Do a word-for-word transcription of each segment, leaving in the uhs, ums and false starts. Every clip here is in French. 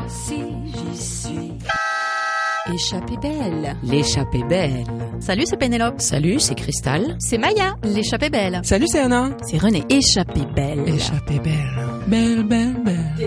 si j'y suis. Échappée belle. L'échappée belle. Salut, c'est Pénélope. Salut, c'est Cristal. C'est Maya. L'échappée belle. Salut, c'est Anna. C'est René. Échappée belle. Échappée belle. Belle, belle, belle.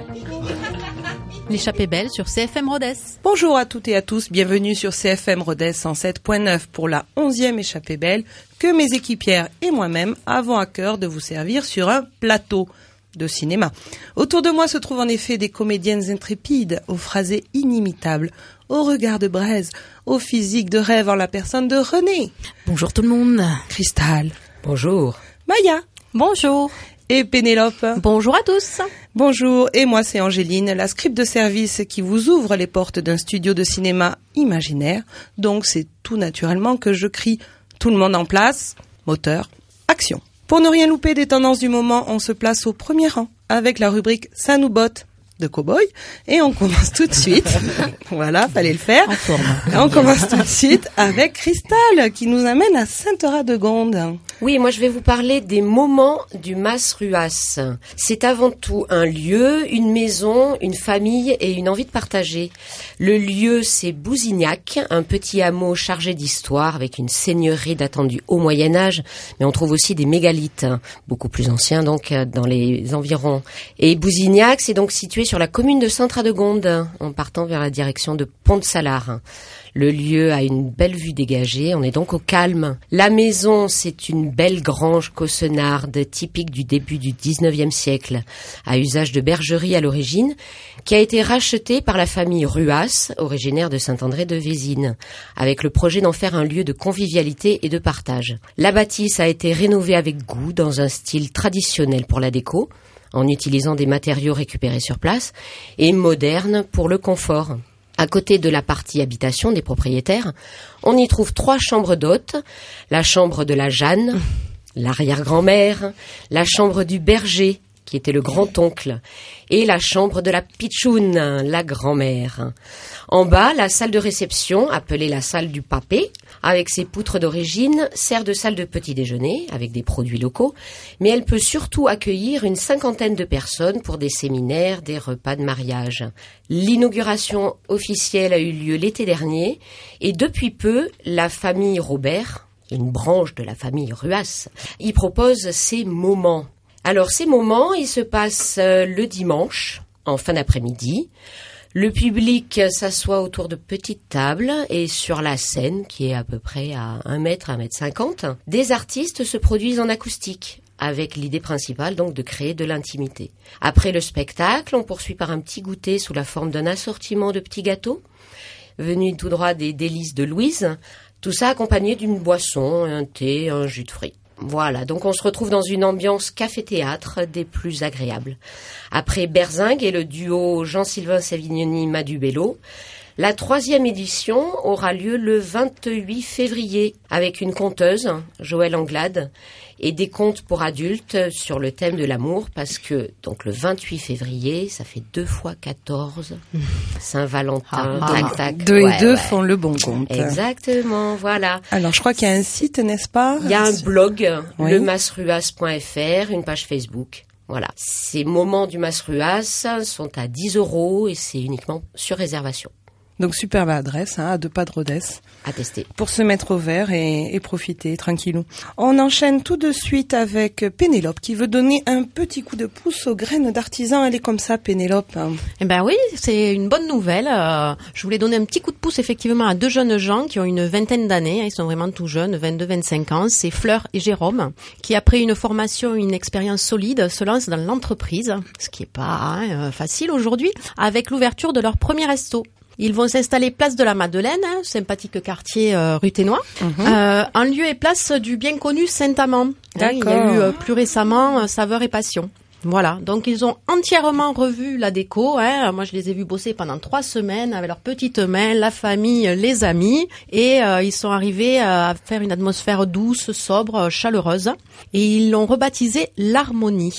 L'échappée belle sur C F M Rodez. Bonjour à toutes et à tous, bienvenue sur C F M Rodez cent sept point neuf pour la onzième échappée belle que mes équipières et moi-même avons à cœur de vous servir sur un plateau de cinéma. Autour de moi se trouvent en effet des comédiennes intrépides, aux phrasés inimitables, au regard de braise, au physique de rêve en la personne de René. Bonjour tout le monde. Cristal. Bonjour. Maya. Bonjour. Et Pénélope. Bonjour à tous. Bonjour, et moi c'est Angéline, la script de service qui vous ouvre les portes d'un studio de cinéma imaginaire. Donc c'est tout naturellement que je crie « Tout le monde en place, moteur, action ». Pour ne rien louper des tendances du moment, on se place au premier rang avec la rubrique « Ça nous botte » de cow-boy, et on commence tout de suite. Voilà, fallait le faire. En forme. Et on commence tout de suite avec Cristal qui nous amène à Sainte-Radegonde. Oui, moi je vais vous parler des moments du Mas Ruas. C'est avant tout un lieu, une maison, une famille et une envie de partager. Le lieu, c'est Bousignac, un petit hameau chargé d'histoire avec une seigneurie datant du haut Moyen-Âge, mais on trouve aussi des mégalithes, beaucoup plus anciens donc dans les environs. Et Bousignac, c'est donc situé sur la commune de Sainte-Radegonde, en partant vers la direction de Pont-de-Salars. Le lieu a une belle vue dégagée, on est donc au calme. La maison, c'est une belle grange caussonarde, typique du début du dix-neuvième siècle, à usage de bergerie à l'origine, qui a été rachetée par la famille Ruas, originaire de Saint-André-de-Vésines, avec le projet d'en faire un lieu de convivialité et de partage. La bâtisse a été rénovée avec goût dans un style traditionnel pour la déco, en utilisant des matériaux récupérés sur place, et moderne pour le confort. À côté de la partie habitation des propriétaires, on y trouve trois chambres d'hôtes, la chambre de la Jeanne, l'arrière-grand-mère, la chambre du berger, qui était le grand-oncle, et la chambre de la pitchoune, la grand-mère. En bas, la salle de réception, appelée la salle du papé, avec ses poutres d'origine, sert de salle de petit déjeuner, avec des produits locaux, mais elle peut surtout accueillir une cinquantaine de personnes pour des séminaires, des repas de mariage. L'inauguration officielle a eu lieu l'été dernier, et depuis peu, la famille Robert, une branche de la famille Ruas, y propose ces moments. Alors ces moments, ils se passent le dimanche, en fin d'après-midi. Le public s'assoit autour de petites tables et sur la scène, qui est à peu près à un mètre, un mètre cinquante, des artistes se produisent en acoustique, avec l'idée principale donc de créer de l'intimité. Après le spectacle, on poursuit par un petit goûter sous la forme d'un assortiment de petits gâteaux, venus tout droit des délices de Louise, tout ça accompagné d'une boisson, un thé, un jus de fruits. Voilà, donc on se retrouve dans une ambiance café-théâtre des plus agréables. Après Berzingue et le duo Jean-Sylvain Savignoni-Madu Bello, la troisième édition aura lieu le vingt-huit février avec une conteuse, Joëlle Anglade, et des contes pour adultes sur le thème de l'amour parce que donc le vingt-huit février, ça fait deux fois quatorze, Saint-Valentin, Ah, tac tac. Deux Ouais, et deux ouais. font le bon compte. Exactement, voilà. Alors je crois qu'il y a un site, n'est-ce pas? Il y a un blog, Oui. le masruas point f r, une page Facebook. Voilà. Ces moments du Masruas sont à dix euros et c'est uniquement sur réservation. Donc superbe adresse, hein, à deux pas de Rodez, À tester. pour se mettre au vert et, et profiter tranquillou. On enchaîne tout de suite avec Pénélope qui veut donner un petit coup de pouce aux graines d'artisan. Elle est comme ça, Pénélope. Eh ben oui, c'est une bonne nouvelle. Euh, je voulais donner un petit coup de pouce effectivement à deux jeunes gens qui ont une vingtaine d'années. Ils sont vraiment tout jeunes, vingt-deux vingt-cinq ans. C'est Fleur et Jérôme qui, après une formation, une expérience solide, se lancent dans l'entreprise, ce qui est pas hein, facile aujourd'hui, avec l'ouverture de leur premier resto. Ils vont s'installer place de la Madeleine, hein, sympathique quartier euh, rue Ténois, Mhm. euh, en lieu et place du bien connu Saint-Amand. Hein, il y a eu euh, plus récemment euh, Saveur et Passion. Voilà, donc ils ont entièrement revu la déco. Hein. Moi, je les ai vus bosser pendant trois semaines avec leurs petites mains, la famille, les amis, et euh, ils sont arrivés à faire une atmosphère douce, sobre, chaleureuse, et ils l'ont rebaptisé l'harmonie.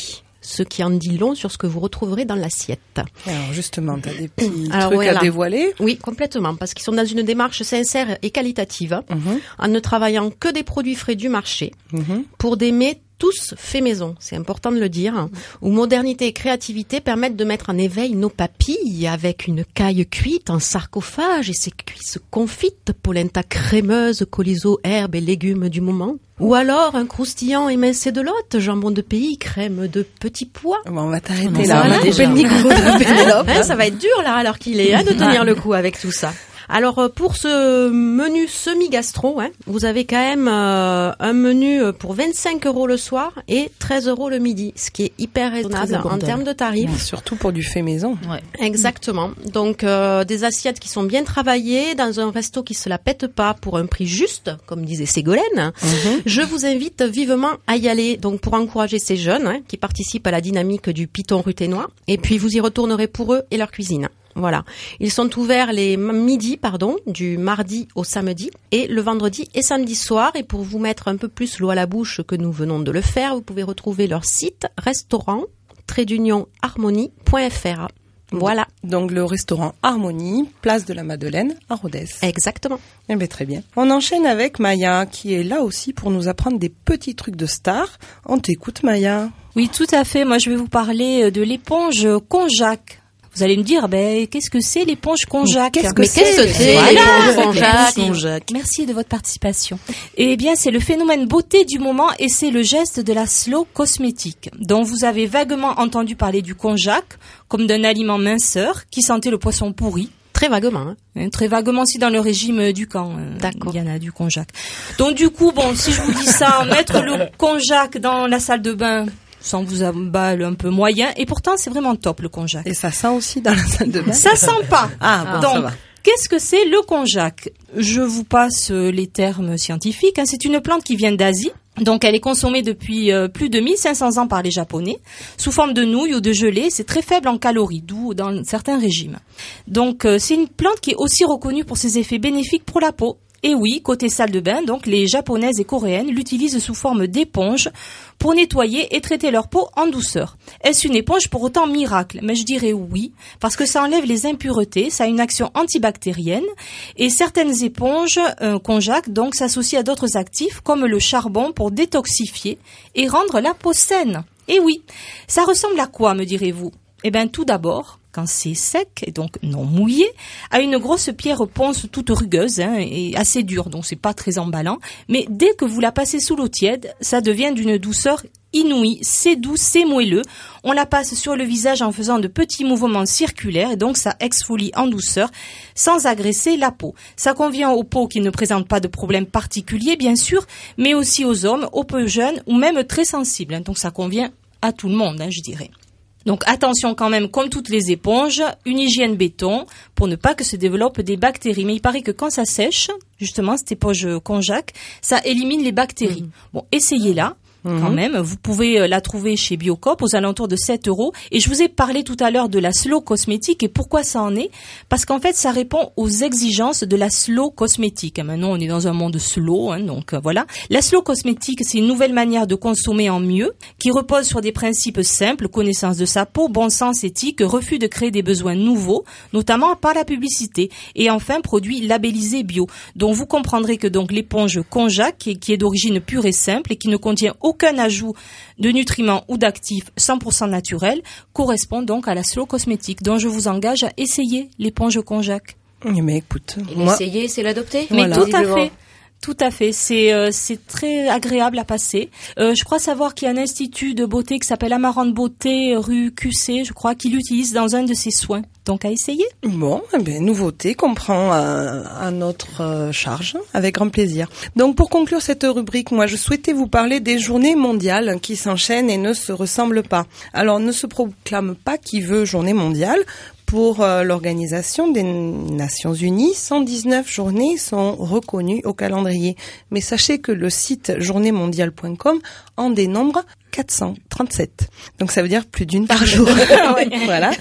ce qui en dit long sur ce que vous retrouverez dans l'assiette. Alors justement, tu as des petits Alors, trucs voilà. à dévoiler. Oui, complètement, parce qu'ils sont dans une démarche sincère et qualitative, Mhm. en ne travaillant que des produits frais du marché, Mhm. pour des mets tous faits maison, c'est important de le dire, où modernité et créativité permettent de mettre en éveil nos papilles avec une caille cuite en sarcophage et ses cuisses confites, polenta crémeuse, chorizo, herbes et légumes du moment. Ou alors un croustillant émincé de l'hôte, jambon de pays, crème de petits pois. Bon, on va t'arrêter Voilà. là. On a coupé Déjà. le micro de Pénélope. Hein, ça va être dur là alors qu'il est, hein, de tenir le coup avec tout ça. Alors euh, pour ce menu semi-gastro, hein, vous avez quand même euh, un menu pour vingt-cinq euros le soir et treize euros le midi, ce qui est hyper raisonnable en abordable. termes de tarifs. Surtout pour du fait maison. Exactement. Donc euh, des assiettes qui sont bien travaillées dans un resto qui se la pète pas pour un prix juste, comme disait Ségolène. Mhm. Je vous invite vivement à y aller. Donc pour encourager ces jeunes hein, qui participent à la dynamique du Piton ruténois. Et puis vous y retournerez pour eux et leur cuisine. Voilà. Ils sont ouverts les midis, pardon, du mardi au samedi et le vendredi et samedi soir. Et pour vous mettre un peu plus l'eau à la bouche que nous venons de le faire, vous pouvez retrouver leur site restaurant trait d'union harmonie point f r. Voilà. Donc le restaurant Harmonie, place de la Madeleine à Rodez. Exactement. Eh bien, très bien. On enchaîne avec Maya, qui est là aussi pour nous apprendre des petits trucs de star. On t'écoute, Maya. Oui, tout à fait. Moi, je vais vous parler de l'éponge Konjac. Vous allez me dire, ben, qu'est-ce que c'est l'éponge Konjac? Qu'est-ce que Mais qu'est-ce que c'est Voilà. l'éponge Konjac Merci. Merci de votre participation. Eh bien, c'est le phénomène beauté du moment et c'est le geste de la slow cosmétique, dont vous avez vaguement entendu parler du Konjac comme d'un aliment minceur qui sentait le poisson pourri. Très vaguement. Hein. Hein, Très vaguement aussi dans le régime du camp. euh, D'accord. Il y en a du Konjac. Donc du coup, bon, si je vous dis ça, mettre le Konjac dans la salle de bain, ça vous emballe un peu moyen. Et pourtant, c'est vraiment top le Konjac. Et ça sent aussi dans la salle de bain. Ça sent pas. Ah, bon, ça Donc, va. qu'est-ce que c'est le Konjac? Je vous passe euh, les termes scientifiques. hein. C'est une plante qui vient d'Asie. Donc, elle est consommée depuis euh, plus de mille cinq cents ans par les Japonais, sous forme de nouilles ou de gelée. C'est très faible en calories, d'où dans certains régimes. Donc, euh, c'est une plante qui est aussi reconnue pour ses effets bénéfiques pour la peau. Et oui, côté salle de bain, donc les japonaises et coréennes l'utilisent sous forme d'éponge pour nettoyer et traiter leur peau en douceur. Est-ce une éponge pour autant miracle? Mais je dirais oui, parce que ça enlève les impuretés, ça a une action antibactérienne et certaines éponges euh, Konjac donc s'associent à d'autres actifs comme le charbon pour détoxifier et rendre la peau saine. Et oui, ça ressemble à quoi, me direz-vous? Eh bien, tout d'abord, quand c'est sec et donc non mouillé, à une grosse pierre ponce toute rugueuse hein, et assez dure, donc c'est pas très emballant. Mais dès que vous la passez sous l'eau tiède, ça devient d'une douceur inouïe, c'est doux, c'est moelleux. On la passe sur le visage en faisant de petits mouvements circulaires et donc ça exfolie en douceur sans agresser la peau. Ça convient aux peaux qui ne présentent pas de problème particulier, bien sûr, mais aussi aux hommes, aux peu jeunes ou même très sensibles. Hein, donc ça convient à tout le monde, hein, je dirais. Donc attention quand même, comme toutes les éponges, une hygiène béton pour ne pas que se développent des bactéries. Mais il paraît que quand ça sèche, justement, cette éponge Konjac, ça élimine les bactéries. Mmh. Bon, essayez-la. Quand même, vous pouvez la trouver chez Biocop aux alentours de sept euros. Et je vous ai parlé tout à l'heure de la slow cosmétique et pourquoi ça en est. Parce qu'en fait, ça répond aux exigences de la slow cosmétique. Maintenant, on est dans un monde slow, hein, donc euh, voilà. La slow cosmétique, c'est une nouvelle manière de consommer en mieux, qui repose sur des principes simples, connaissance de sa peau, bon sens éthique, refus de créer des besoins nouveaux, notamment par la publicité. Et enfin, produits labellisés bio. Donc vous comprendrez que donc l'éponge Konjac, qui est, qui est d'origine pure et simple et qui ne contient aucun aucun ajout de nutriments ou d'actifs cent pour cent naturels, correspond donc à la slow cosmétique, dont je vous engage à essayer l'éponge Konjac. Mais écoute, et moi... l'essayer, c'est l'adopter. Mais voilà. tout à fait. Tout à fait, c'est euh, c'est très agréable à passer. Euh, je crois savoir qu'il y a un institut de beauté qui s'appelle Amarante Beauté, rue Q C, je crois, qui l'utilise dans un de ses soins. Donc à essayer. Bon, eh bien, nouveauté qu'on prend à, à notre euh, charge, avec grand plaisir. Donc pour conclure cette rubrique, moi je souhaitais vous parler des journées mondiales qui s'enchaînent et ne se ressemblent pas. Alors ne se proclame pas qui veut journée mondiale. Pour euh, l'Organisation des Nations Unies, cent dix-neuf journées sont reconnues au calendrier. Mais sachez que le site journée mondiale point com en dénombre quatre cent trente-sept. Donc ça veut dire plus d'une par jour. Voilà.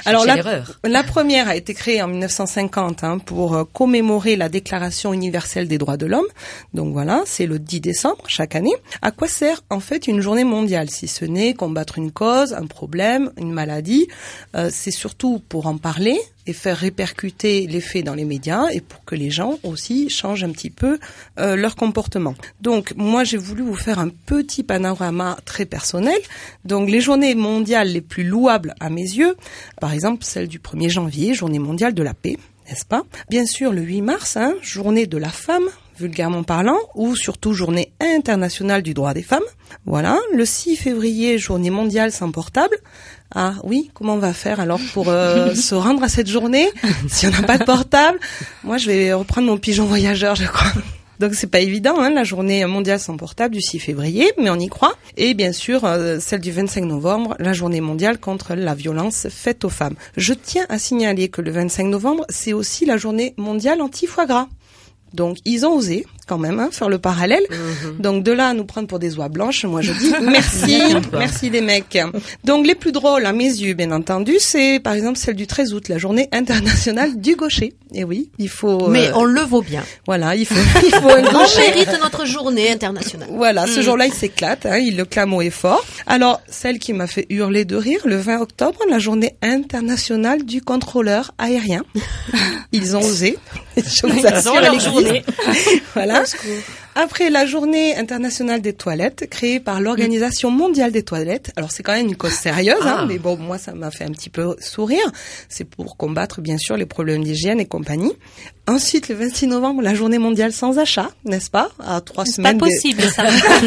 Alors Cherchez la, l'erreur. la première a été créée en mille neuf cent cinquante hein, pour euh, commémorer la Déclaration universelle des droits de l'homme. Donc voilà, c'est le dix décembre chaque année. À quoi sert en fait une journée mondiale si ce n'est combattre une cause, un problème, une maladie? euh, C'est surtout pour en parler et faire répercuter les faits dans les médias et pour que les gens aussi changent un petit peu euh, leur comportement. Donc moi j'ai voulu vous faire un petit panorama très personnel. Donc les journées mondiales les plus louables à mes yeux, par exemple celle du premier janvier, journée mondiale de la paix, n'est-ce pas? Bien sûr le huit mars, hein, journée de la femme, vulgairement parlant, ou surtout journée internationale du droit des femmes. Voilà, le six février, journée mondiale sans portable. Ah oui, comment on va faire alors pour euh, se rendre à cette journée si on n'a pas de portable? Moi, je vais reprendre mon pigeon voyageur, je crois. Donc c'est pas évident, hein, la journée mondiale sans portable du six février, mais on y croit. Et bien sûr, euh, celle du vingt-cinq novembre, la journée mondiale contre la violence faite aux femmes. Je tiens à signaler que le vingt-cinq novembre, c'est aussi la journée mondiale anti-foie gras. Donc ils ont osé quand même hein, faire le parallèle. Mmh. Donc de là à nous prendre pour des oies blanches, moi je dis merci, merci les mecs. Donc les plus drôles à mes yeux, bien entendu, c'est par exemple celle du treize août, la journée internationale du gaucher. Et oui, il faut. Mais euh, on le vaut bien. Voilà, il faut, il faut un On gaucher. mérite notre journée internationale. Voilà, ce Mmh. jour-là il s'éclate, hein, il le clame haut et fort. Alors celle qui m'a fait hurler de rire, le vingt octobre, la journée internationale du contrôleur aérien. Ils ont osé. Je vous assure, leur elle existe. journée. Voilà. Après la journée internationale des toilettes, créée par l'Organisation mondiale des toilettes. Alors c'est quand même une cause sérieuse, Ah. hein, mais bon, moi ça m'a fait un petit peu sourire. C'est pour combattre bien sûr les problèmes d'hygiène et compagnie. Ensuite, le vingt-six novembre, la journée mondiale sans achat, n'est-ce pas? À trois C'est semaines. pas de- possible, ça.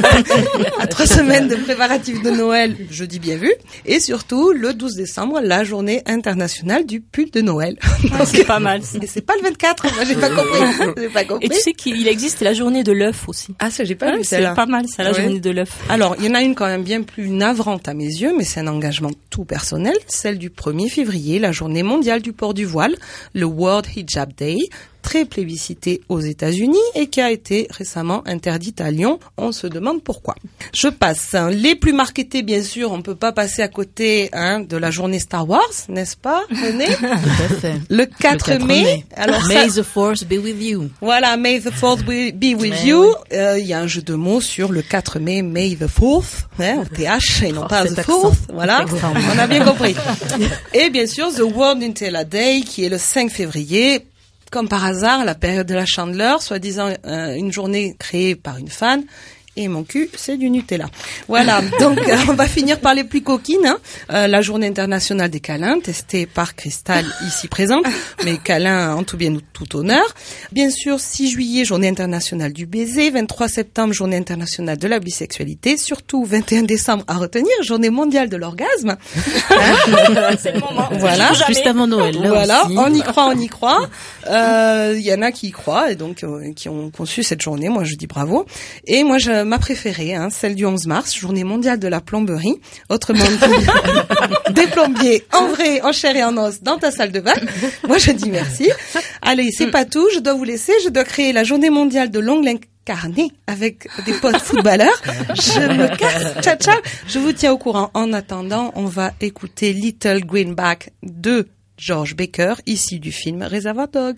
à trois semaines de préparatifs de Noël, je dis bien vu. Et surtout, le douze décembre, la journée internationale du pull de Noël. Ah, c'est pas mal. ça. Et c'est pas le vingt-quatre, moi j'ai pas compris. J'ai pas compris. Et tu sais qu'il existe la journée de l'œuf aussi. Ah, ça, j'ai pas Ouais, vu c'est celle-là. pas mal, ça, la Ouais. journée de l'œuf. Alors, il y en a une quand même bien plus navrante à mes yeux, mais c'est un engagement tout personnel, celle du premier février, la journée mondiale du port du voile, le World Hijab Day, très plébiscité aux États-Unis et qui a été récemment interdite à Lyon. On se demande pourquoi. Je passe. Hein. Les plus marketés, bien sûr, on peut pas passer à côté hein, de la journée Star Wars, n'est-ce pas, René? Tout à fait. Le quatre Le quatre mai. mai. Alors May ça, the force be with you. voilà, May the fourth be be with Mais you. oui. Euh, Il y a un jeu de mots sur le quatre mai, May the fourth, hein, au T H et non Oh, pas cet the accent. fourth. Voilà, Cet accent. on a bien compris. Et bien sûr, the World Nutella Day, qui est le cinq février. Comme par hasard, la période de la Chandeleur, soi-disant euh, une journée créée par une fan. Et mon cul, c'est du Nutella. Voilà, donc euh, on va finir par les plus coquines. Hein. Euh, la journée internationale des câlins, testée par Cristal, ici présente. Mais câlins en tout bien ou tout honneur. Bien sûr, six juillet, journée internationale du baiser. vingt-trois septembre, journée internationale de la bisexualité. Surtout, vingt et un décembre, à retenir, journée mondiale de l'orgasme. Hein. C'est le moment. Voilà. Jamais. Juste avant Noël, là Voilà, aussi. on y croit, on y croit. Euh, Il y en a qui y croient et donc euh, qui ont conçu cette journée. Moi, je dis bravo. Et moi, je, ma préférée, hein, celle du onze mars, journée mondiale de la plomberie. Autrement dit, des plombiers en vrai, en chair et en os dans ta salle de bain. Moi, je dis merci. Allez, c'est pas tout. Je dois vous laisser. Je dois créer la journée mondiale de l'ongle incarné avec des potes footballeurs. Je me casse. Ciao, ciao. Je vous tiens au courant. En attendant, on va écouter Little Greenback de George Baker, issu du film Reservoir Dog.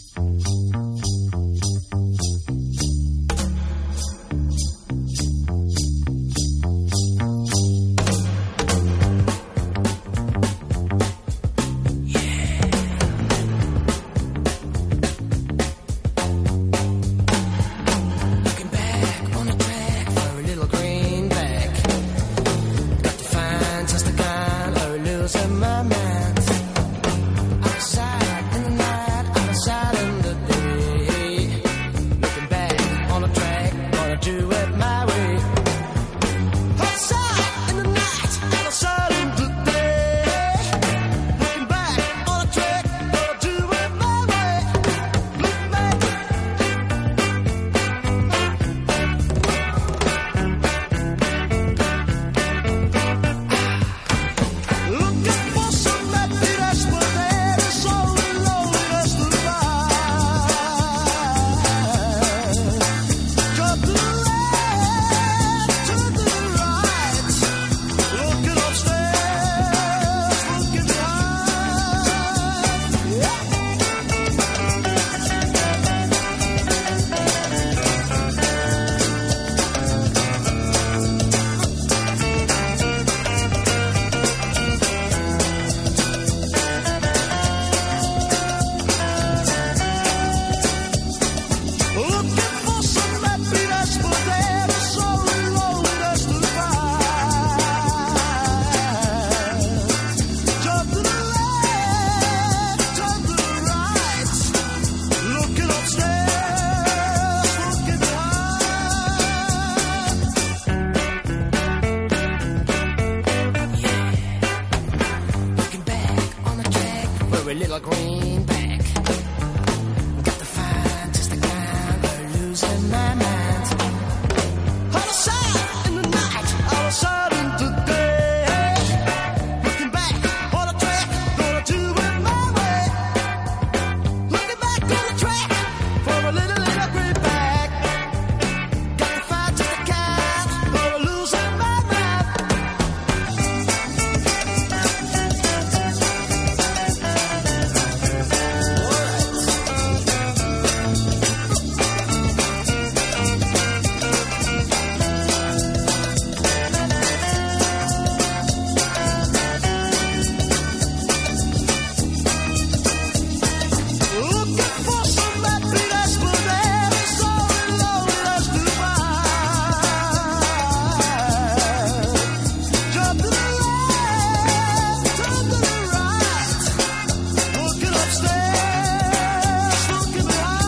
Looking back on the track for a little greenback. Got to find just the kind or losing my mind. Outside in the night, outside in a little greenback. Got to find just the kind of losing my mind. Out of sight in the night, out of sight in today. Looking back on the track, gonna do it my way. Looking back on the track for a little, little greenback. Got to find just the kind of losing my mind. Looking for some happiness, but there is so loneliness to find. Jump to the left, turn to the right. Looking upstairs, looking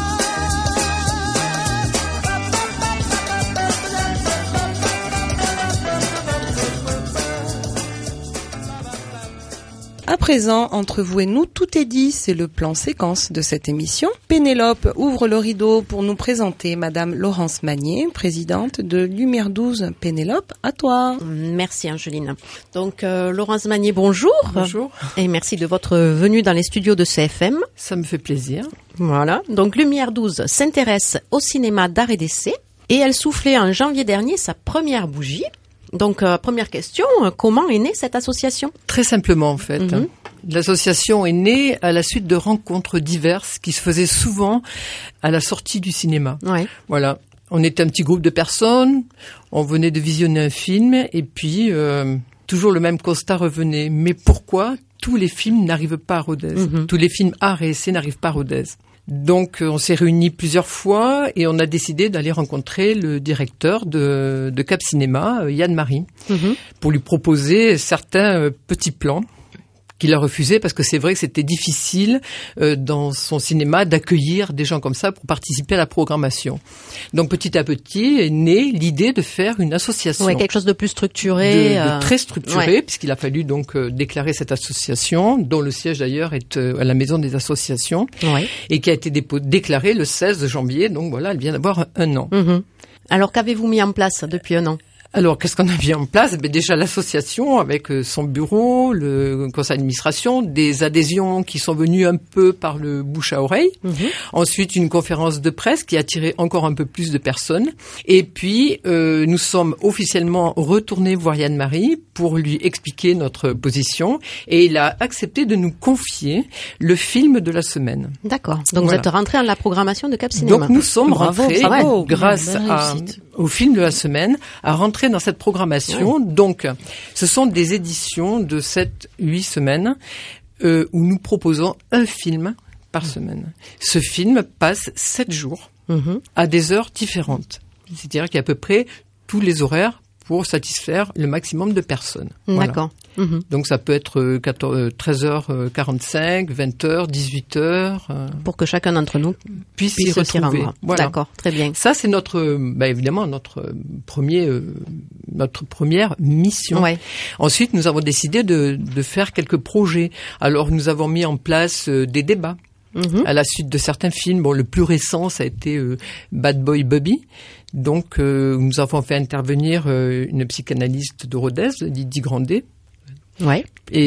À présent, entre vous et nous, tout est dit. C'est le plan séquence de cette émission. Pénélope ouvre le rideau pour nous présenter Madame Laurence Magnier, présidente de Lumière douze. Pénélope, à toi. Merci Angeline. Donc euh, Laurence Magnier, bonjour. Bonjour. Et merci de votre venue dans les studios de C F M. Ça me fait plaisir. Voilà. Donc Lumière douze s'intéresse au cinéma d'art et d'essai et elle soufflait en janvier dernier sa première bougie. Donc euh, première question, euh, comment est née cette association ? Très simplement, en fait. Mhm. L'association est née à la suite de rencontres diverses qui se faisaient souvent à la sortie du cinéma. Ouais. Voilà. On était un petit groupe de personnes, on venait de visionner un film et puis euh, toujours le même constat revenait. Mais pourquoi tous les films n'arrivent pas à Rodez ? Mhm. Tous les films art et essai n'arrivent pas à Rodez. Donc, euh, on s'est réunis plusieurs fois et on a décidé d'aller rencontrer le directeur de, de Cap Cinéma, euh, Yann Marie, Mhm. pour lui proposer certains euh, petits plans qu'il a refusé parce que c'est vrai que c'était difficile euh, dans son cinéma d'accueillir des gens comme ça pour participer à la programmation. Donc, petit à petit est née l'idée de faire une association. Ouais, quelque chose de plus De, structuré. de euh, très structuré, ouais. puisqu'il a fallu donc euh, déclarer cette association, dont le siège d'ailleurs est euh, à la Maison des Associations, Ouais. et qui a été dépo- déclarée le seize janvier, donc voilà, elle vient d'avoir un an. Mhm. Alors qu'avez-vous mis en place depuis un an ? Alors, qu'est-ce qu'on a mis en place ? Ben, déjà l'association avec euh, son bureau, le conseil d'administration, des adhésions qui sont venues un peu par le bouche à oreille. Mhm. Ensuite, une conférence de presse qui a attiré encore un peu plus de personnes. Et puis, euh, nous sommes officiellement retournés voir Yann Marie pour lui expliquer notre position. Et il a accepté de nous confier le film de la semaine. D'accord. Donc Voilà. vous êtes rentré dans la programmation de Cap Cinéma. Donc nous sommes Bravo, rentrés, bravo. grâce Belle à, réussite. au film de la semaine, à rentrer dans cette programmation. Donc, ce sont des éditions de sept huit semaines euh, où nous proposons un film par semaine. Ce film passe sept jours Mhm. à des heures différentes. C'est-à-dire qu'il y a à peu près tous les horaires pour satisfaire le maximum de personnes. Voilà. D'accord. Mhm. Donc ça peut être euh, quatorze, euh, treize heures quarante-cinq, vingt heures, dix-huit heures, euh, Pour que chacun d'entre nous puisse s'y puisse s'y retrouver. rendre. Voilà. D'accord, très bien. Ça, c'est notre, euh, bah, évidemment, notre euh, premier, euh, notre première mission. Ouais. Ensuite, nous avons décidé de, de faire quelques projets. Alors, nous avons mis en place euh, des débats. Mhm. À la suite de certains films. Bon, le plus récent, ça a été euh, Bad Boy Bobby. Donc, euh, nous avons fait intervenir euh, une psychanalyste de Rodez, Lydie Grandet, Ouais.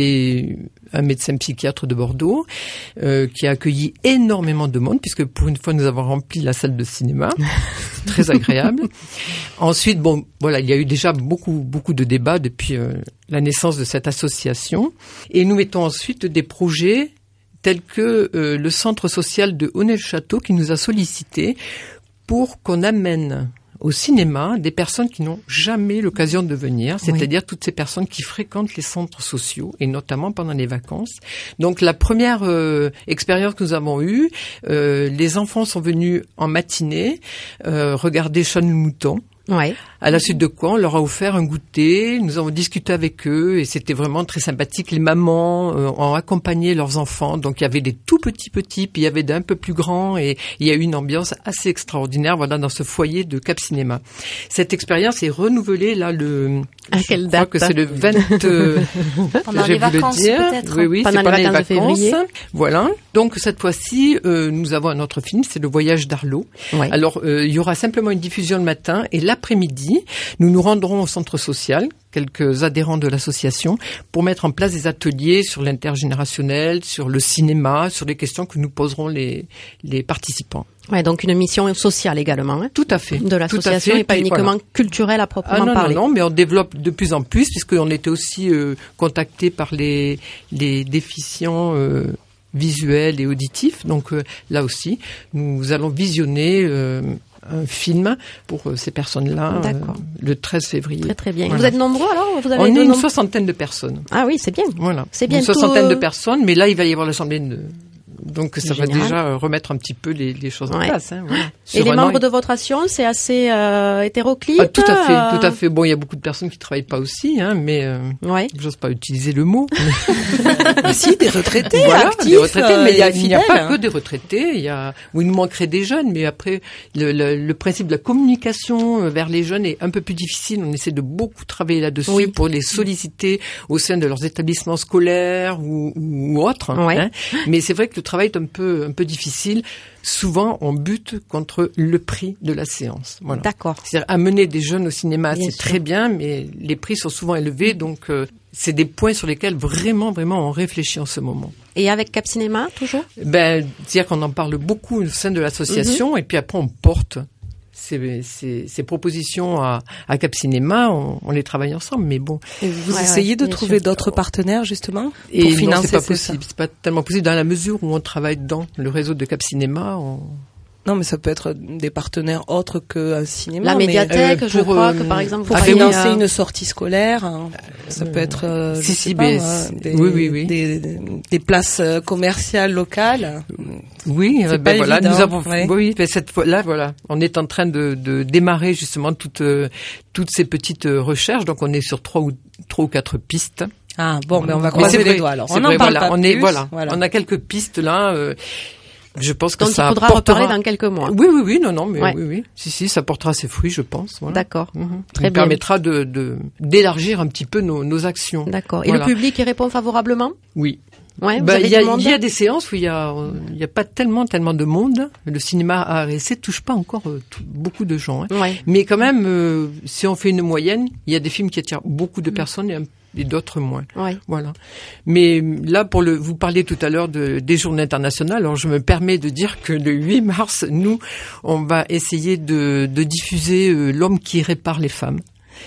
et un médecin psychiatre de Bordeaux, euh, qui a accueilli énormément de monde, puisque pour une fois, nous avons rempli la salle de cinéma. Très agréable. Ensuite, bon, voilà, il y a eu déjà beaucoup, beaucoup de débats depuis euh, la naissance de cette association. Et nous mettons ensuite des projets tels que euh, le centre social de Honnay-le-Château qui nous a sollicité pour qu'on amène au cinéma des personnes qui n'ont jamais l'occasion de venir, c'est-à-dire toutes ces personnes qui fréquentent les centres sociaux et notamment pendant les vacances. Donc la première euh, expérience que nous avons eue, euh, les enfants sont venus en matinée euh, regarder Sean le Mouton. Ouais. À la suite de quoi, on leur a offert un goûter, nous avons discuté avec eux et c'était vraiment très sympathique. Les mamans euh, ont accompagné leurs enfants, donc il y avait des tout petits petits, puis il y avait d'un peu plus grands et il y a eu une ambiance assez extraordinaire, voilà, dans ce foyer de Cap Cinéma. Cette expérience est renouvelée là le. À je quelle crois date que c'est le vingt. Euh, Pendant je les vais vous le vacances, dire. peut-être. Oui, oui, Pendant c'est les pendant les vacances de vacances. février. Voilà. Donc cette fois-ci, euh, nous avons un autre film, c'est Le Voyage d'Arlo. Ouais. Alors euh, il y aura simplement une diffusion le matin et l'après-midi, nous nous rendrons au centre social, quelques adhérents de l'association, pour mettre en place des ateliers sur l'intergénérationnel, sur le cinéma, sur les questions que nous poserons les les participants. Ouais, donc une mission sociale également, hein, Tout à fait. de l'association et pas Puis, uniquement voilà. culturelle à Ah proprement non, parler. non, non, mais on développe de plus en plus, puisqu'on était aussi euh, contacté par les, les déficients euh, visuels et auditifs. Donc euh, là aussi, nous allons visionner euh, un film pour euh, ces personnes-là euh, D'accord. le treize février. Très très bien. Voilà. Vous êtes nombreux alors? Vous avez On été est une nombreux soixantaine de personnes. Ah oui, c'est bien. Voilà. C'est bien Une tout, soixantaine de euh, personnes, mais là, il va y avoir l'assemblée de... Donc ça va Général. déjà euh, remettre un petit peu les, les choses en Ouais. place. Hein, voilà. Et Sur les un an, membres de votre action, c'est assez euh, hétéroclite. Ah, tout à fait, euh, tout à fait. Bon, il y a beaucoup de personnes qui travaillent pas aussi, hein, mais euh, Ouais. j'ose pas utiliser le mot. Mais si, des retraités Voilà, actifs, des retraités, mais il y a, euh, il n'y a fidèles. pas que des retraités. Il y a, où il nous manquerait des jeunes, mais après, le, le, le principe de la communication euh, vers les jeunes est un peu plus difficile. On essaie de beaucoup travailler là-dessus Oui. pour les solliciter au sein de leurs établissements scolaires ou, ou, ou autres. Ouais. Hein. Mais c'est vrai que le travail est un peu, un peu difficile. Souvent, on bute contre le prix de la séance. Voilà. D'accord. C'est-à-dire amener des jeunes au cinéma, Bien c'est sûr. très bien, mais les prix sont souvent élevés, donc euh, c'est des points sur lesquels vraiment, vraiment on réfléchit en ce moment. Et avec Cap Cinéma, toujours? Ben, c'est-à-dire qu'on en parle beaucoup au sein de l'association, Mhm. et puis après on porte ces, ces, ces propositions à, à Cap Cinéma, on, on les travaille ensemble, mais bon. Et vous Ouais, essayez ouais, de bien trouver sûr. d'autres partenaires justement Et pour non, financer c'est pas tout possible, c'est pas tellement possible dans la mesure où on travaille dans le réseau de Cap Cinéma. On... ça. Non, mais ça peut être des partenaires autres qu'un cinéma. La mais, médiathèque, euh, je pour, crois euh, que par exemple, pour vous financer prenez, euh, une sortie scolaire, hein. Ça peut être euh, Si, je sais si, pas, mais moi, c'est- des, oui, oui, oui. Des, des places euh, commerciales locales. Oui, C'est euh, pas ben voilà, évident, nous avons, ouais. oui, ben cette fois-là, voilà, on est en train de, de démarrer justement toutes euh, toutes ces petites euh, recherches. Donc on est sur trois ou trois ou quatre pistes. Ah bon, mais on va Mais croiser c'est les vrai, doigts alors. c'est On en vrai, parle voilà, pas on plus. est voilà, on a quelques pistes là. Euh, je pense que dont ça il faudra portera... reparler dans quelques mois. Oui, oui, oui, non, non, mais Ouais. oui, oui, si, si, ça portera ses fruits, je pense. Voilà. D'accord. Mhm. Très Ça nous bien. permettra de de d'élargir un petit peu nos, nos actions. D'accord. Et Voilà. le public y répond favorablement? Oui. Ouais, vous Bah, avez il y a, du monde? il y a des séances où il y a, euh, il y a pas tellement, tellement de monde. Le cinéma à A R C touche pas encore euh, tout- beaucoup de gens. Hein. Ouais. Mais quand même, euh, si on fait une moyenne, il y a des films qui attirent beaucoup de personnes et, un- et d'autres moins. Ouais. Voilà. Mais là, pour le, vous parliez tout à l'heure de, des journées internationales. Alors, je me permets de dire que le huit mars, nous, on va essayer de, de diffuser euh, L'homme qui répare les femmes.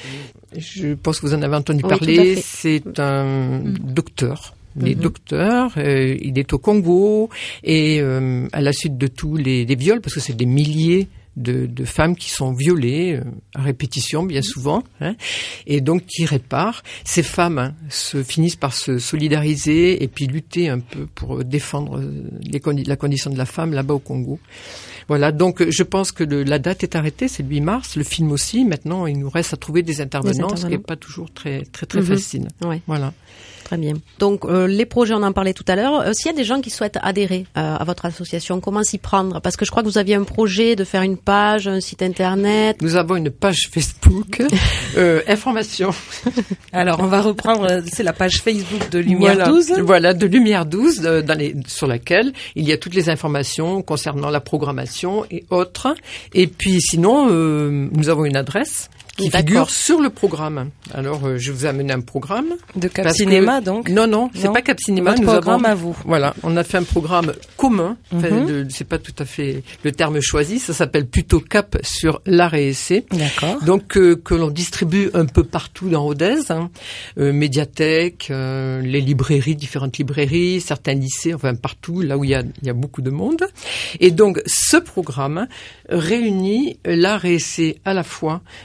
Je pense que vous en avez entendu Oui, tout à parler. fait. C'est un docteur. Les docteurs, euh, il est au Congo et euh, à la suite de tous les, les viols, parce que c'est des milliers de, de femmes qui sont violées euh, à répétition, bien souvent, hein, et donc qui réparent. Ces femmes hein, se finissent par se solidariser et puis lutter un peu pour défendre les condi- la condition de la femme là-bas au Congo. Voilà, donc je pense que le, la date est arrêtée, c'est le huit mars, le film aussi. Maintenant, il nous reste à trouver des intervenants, ce qui intervenants. n'est pas toujours très très très Mhm. facile. Ouais. Voilà. Très bien. Donc euh, les projets, on en parlait tout à l'heure. Euh, S'il y a des gens qui souhaitent adhérer euh, à votre association, comment s'y prendre? Parce que je crois que vous aviez un projet de faire une page, un site internet. Nous avons une page Facebook, euh, information. Alors, on va reprendre, euh, c'est la page Facebook de Lumière Voilà. douze. Voilà, de Lumière douze, euh, dans les, sur laquelle il y a toutes les informations concernant la programmation et autres. Et puis sinon, euh, nous avons une adresse qui D'accord. figure sur le programme. Alors, euh, je vous ai amené un programme. De Cap Parce que- Cinéma, donc. Non, non, c'est Non. pas Cap Cinéma. Votre nous programme avons, à vous. Voilà, on a fait un programme commun. Enfin, Mhm. de- c'est pas tout à fait le terme choisi. Ça s'appelle plutôt Cap sur l'art et essai. D'accord. Donc euh, que l'on distribue un peu partout dans Rodez, hein, euh, médiathèques, euh, les librairies, différentes librairies, certains lycées, enfin partout, là où il y a, il y a beaucoup de monde. Et donc ce programme réunit l'art et essai à la fois de Lumière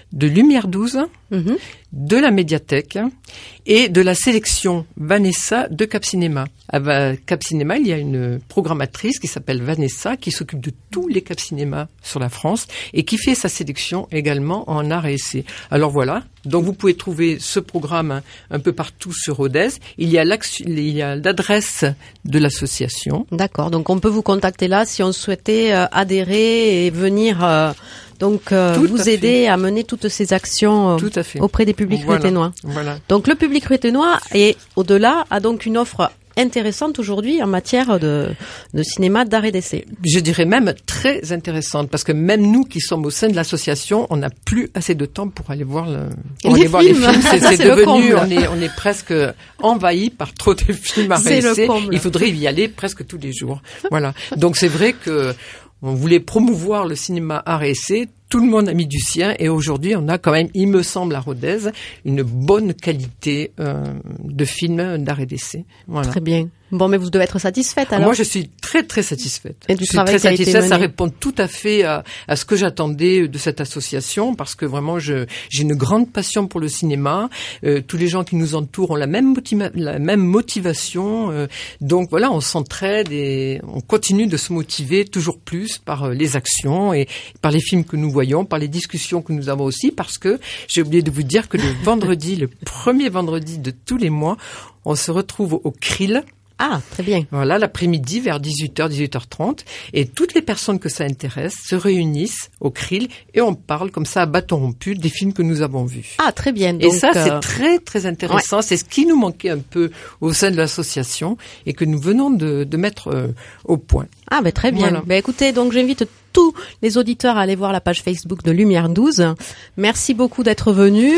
Lumière douze, Mhm. de la médiathèque et de la sélection Vanessa de Cap Cinéma. À Va- Cap Cinéma, il y a une programmatrice qui s'appelle Vanessa qui s'occupe de tous les Cap Cinéma sur la France et qui fait sa sélection également en art et essai. Alors voilà, donc vous pouvez trouver ce programme un, un peu partout sur Rodez. Il y a l'action- il y a l'adresse de l'association. D'accord, donc on peut vous contacter là si on souhaitait euh, adhérer et venir euh, donc euh, Tout à vous fait. aider à mener toutes ces actions euh, Tout à fait. auprès des publics Voilà. ruténois. Voilà. Donc le public ruténois et au-delà a donc une offre intéressante aujourd'hui en matière de, de cinéma d'art et d'essai. Je dirais même très intéressante parce que même nous qui sommes au sein de l'association, on n'a plus assez de temps pour aller voir le, pour Les aller voir les films. films. C'est, Ça, c'est c'est le devenu, comble. on est, on est presque envahi par trop de films à C'est le réessayer. comble. Il faudrait y aller presque tous les jours. Voilà. Donc c'est vrai que on voulait promouvoir le cinéma art et essai. Tout le monde a mis du sien et aujourd'hui on a quand même, il me semble, à Rodez, une bonne qualité euh, de films d'art et d'essai. Voilà. Très bien. Bon, mais vous devez être satisfaite alors. Moi, je suis très très satisfaite. Et du je suis travail très qui a été satisfaite. Ça mené. répond tout à fait à, à ce que j'attendais de cette association, parce que vraiment, je, j'ai une grande passion pour le cinéma. Euh, tous les gens qui nous entourent ont la même, motiva- la même motivation. Euh, donc voilà, on s'entraide et on continue de se motiver toujours plus par euh, les actions et par les films que nous voyons, par les discussions que nous avons aussi, parce que j'ai oublié de vous dire que le vendredi, le premier vendredi de tous les mois, on se retrouve au Krill. Ah, très bien. Voilà, l'après-midi vers dix-huit heures, dix-huit heures trente. Et toutes les personnes que ça intéresse se réunissent au Krill et on parle comme ça à bâton rompu des films que nous avons vus. Ah, très bien. Et Donc, ça, euh, c'est très, très intéressant. C'est ce qui nous manquait un peu au sein de l'association et que nous venons de, de mettre euh, au point. Ah, ben très bien. Voilà. Ben écoutez, donc j'invite tous les auditeurs à aller voir la page Facebook de Lumière douze. Merci beaucoup d'être venus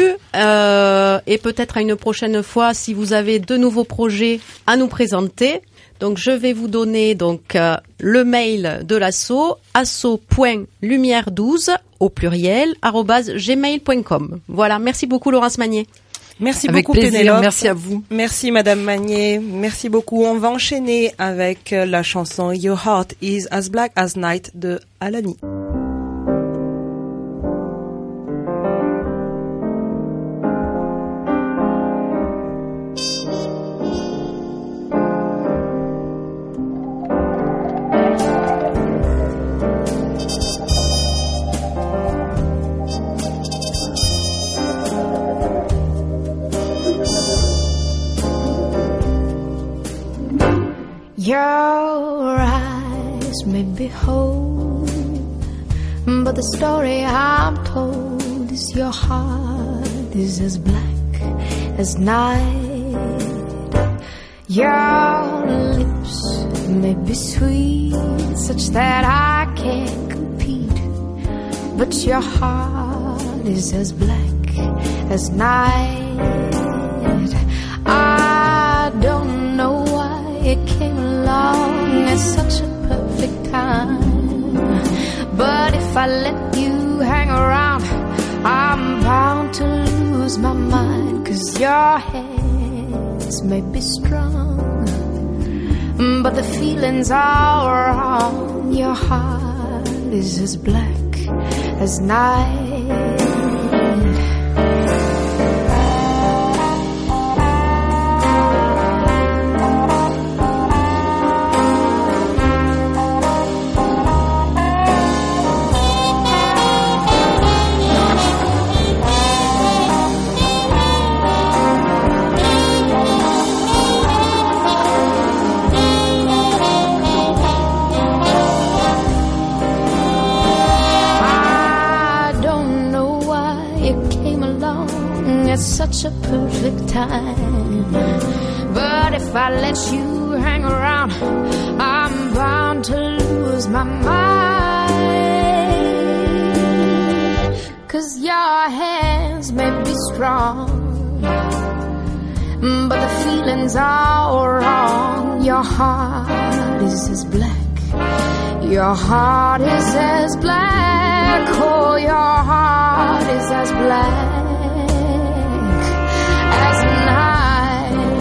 euh, et peut-être à une prochaine fois si vous avez de nouveaux projets à nous présenter. Donc je vais vous donner donc euh, le mail de l'asso asso point lumière douze au pluriel arobase gmail point com. Voilà, merci beaucoup Laurence Magnier. Merci Avec beaucoup, plaisir. Pénélope. Merci à vous. Merci, Madame Magnier. Merci beaucoup. On va enchaîner avec euh, la chanson Your Heart is as Black as Night de Alani. Your eyes may be whole, but the story I'm told is your heart is as black as night. Your lips may be sweet, such that I can't compete, but your heart is as black as night. I don't know why it came along at such a perfect time, but if I let you hang around, I'm bound to lose my mind. 'Cause your hands may be strong, but the feelings are wrong. Your heart is as black as night. Such a perfect time, but if I let you hang around, I'm bound to lose my mind. 'Cause your hands may be strong, but the feelings are wrong. Your heart is as black, your heart is as black, oh, your heart is as black as night.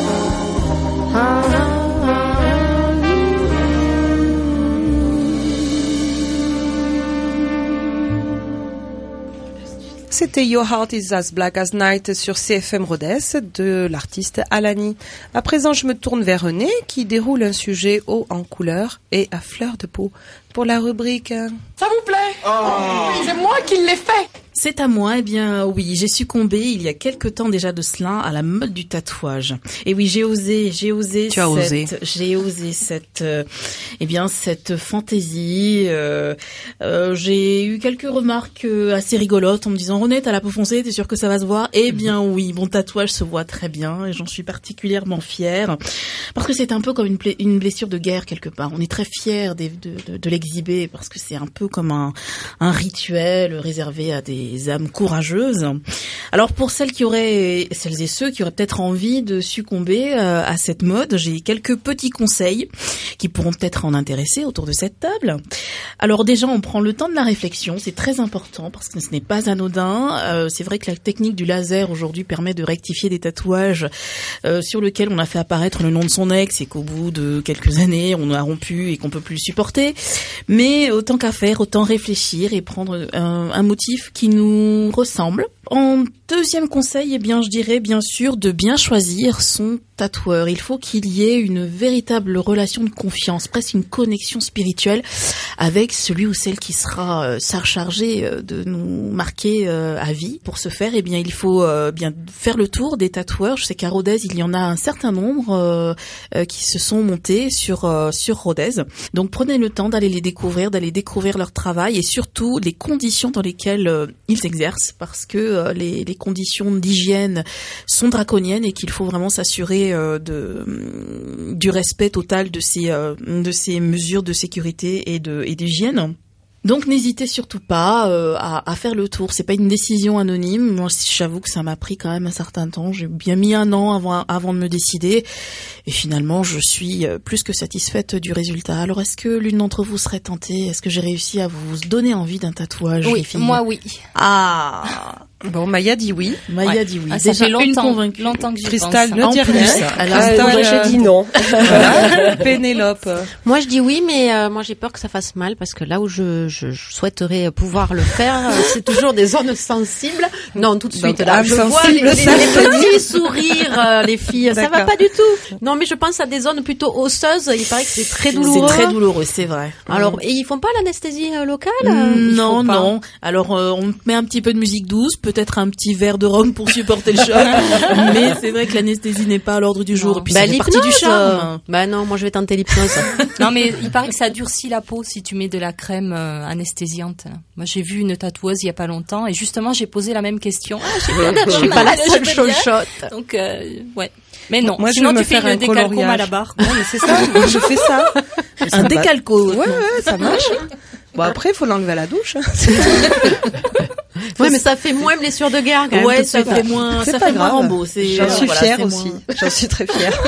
Ah, C'était Your Heart is as Black as Night sur C F M Rodez de l'artiste Alani. À présent, je me tourne vers René qui déroule un sujet haut en couleur et à fleur de peau pour la rubrique. Ça vous plaît? Oh. C'est moi qui l'ai fait. C'est à moi, eh bien oui, j'ai succombé il y a quelque temps déjà de cela à la mode du tatouage. Et oui, j'ai osé, j'ai osé. Tu as cette, osé. J'ai osé cette, euh, eh bien cette fantaisie. Euh, euh, j'ai eu quelques remarques euh, assez rigolotes en me disant René, t'as la peau foncée, t'es sûr que ça va se voir? Eh bien oui, mon tatouage se voit très bien et j'en suis particulièrement fière parce que c'est un peu comme une, pla- une blessure de guerre quelque part. On est très fiers de, de, de, de l'exhiber parce que c'est un peu comme un, un rituel réservé à des âmes courageuses. Alors pour celles qui auraient, celles et ceux qui auraient peut-être envie de succomber euh, à cette mode, j'ai quelques petits conseils qui pourront peut-être en intéresser autour de cette table. Alors déjà, on prend le temps de la réflexion, c'est très important parce que ce n'est pas anodin. Euh, c'est vrai que la technique du laser aujourd'hui permet de rectifier des tatouages euh, sur lesquels on a fait apparaître le nom de son ex et qu'au bout de quelques années, on a rompu et qu'on peut plus le supporter. Mais autant qu'à faire, autant réfléchir et prendre un, un motif qui nous ressemble. En deuxième conseil, eh bien, je dirais bien sûr de bien choisir son tatoueur. Il faut qu'il y ait une véritable relation de confiance, presque une connexion spirituelle avec celui ou celle qui sera euh, chargé euh, de nous marquer euh, à vie. Pour ce faire, eh bien, il faut euh, bien faire le tour des tatoueurs. Je sais qu'à Rodez, il y en a un certain nombre euh, euh, qui se sont montés sur euh, sur Rodez. Donc, prenez le temps d'aller les découvrir, d'aller découvrir leur travail et surtout les conditions dans lesquelles euh, ils exercent, parce que euh, les, les conditions d'hygiène sont draconiennes et qu'il faut vraiment s'assurer euh, de du respect total de ces euh, de ces mesures de sécurité et de et d'hygiène. Donc n'hésitez surtout pas euh, à, à faire le tour. C'est pas une décision anonyme. Moi, j'avoue que ça m'a pris quand même un certain temps. J'ai bien mis un an avant avant de me décider. Et finalement, je suis plus que satisfaite du résultat. Alors, est-ce que l'une d'entre vous serait tentée? Est-ce que j'ai réussi à vous donner envie d'un tatouage? Oui, moi oui. Ah. Bon, Maya dit oui. Maya ouais. dit oui. Ah, ça Déjà fait longtemps, une convaincue. longtemps que j'y Cristal pense. ne dit rien. Ah, moi, je dis non. Voilà. Pénélope. Moi, je dis oui, mais euh, moi, j'ai peur que ça fasse mal parce que là où je, je, je souhaiterais pouvoir le faire, euh, c'est toujours des zones sensibles. Non, tout de suite, Donc, là, je sensible, vois les, les, ça, les petits sourires, euh, les filles. Ça va D'accord. pas du tout. Non, mais je pense à des zones plutôt osseuses. Il paraît que c'est très douloureux. C'est très douloureux, c'est vrai. Alors, et ils font pas l'anesthésie euh, locale? Mmh, Ils non, font pas. non. Alors, euh, on met un petit peu de musique douce, peut-être un petit verre de rhum pour supporter le choc. Mais c'est vrai que l'anesthésie n'est pas à l'ordre du jour. Non. Et puis, Bah, ça fait partie du l'hypnose, charme. euh, Bah non, moi je vais tenter l'hypnose. Non, mais il paraît que ça durcit la peau si tu mets de la crème euh, anesthésiante. Moi, j'ai vu une tatoueuse il y a pas longtemps et justement, j'ai posé la même question. Ah, j'ai pas, Je suis pas la seule chochotte. Donc, euh, ouais. Mais non. Moi, Sinon, je vais tu me fais faire le un décalcome coloriage. à la barre. Non, mais c'est ça. Je fais ça. Un décalco. Ouais, ouais, ça marche. Bon, après, il faut l'enlever à la douche. Ouais, mais ça fait moins blessure de guerre quand même. Ouais, tout de ça suite. fait moins, C'est ça pas fait moins grave. Rambo. C'est, J'en euh, suis voilà, fière c'est aussi. moins- J'en suis très fière.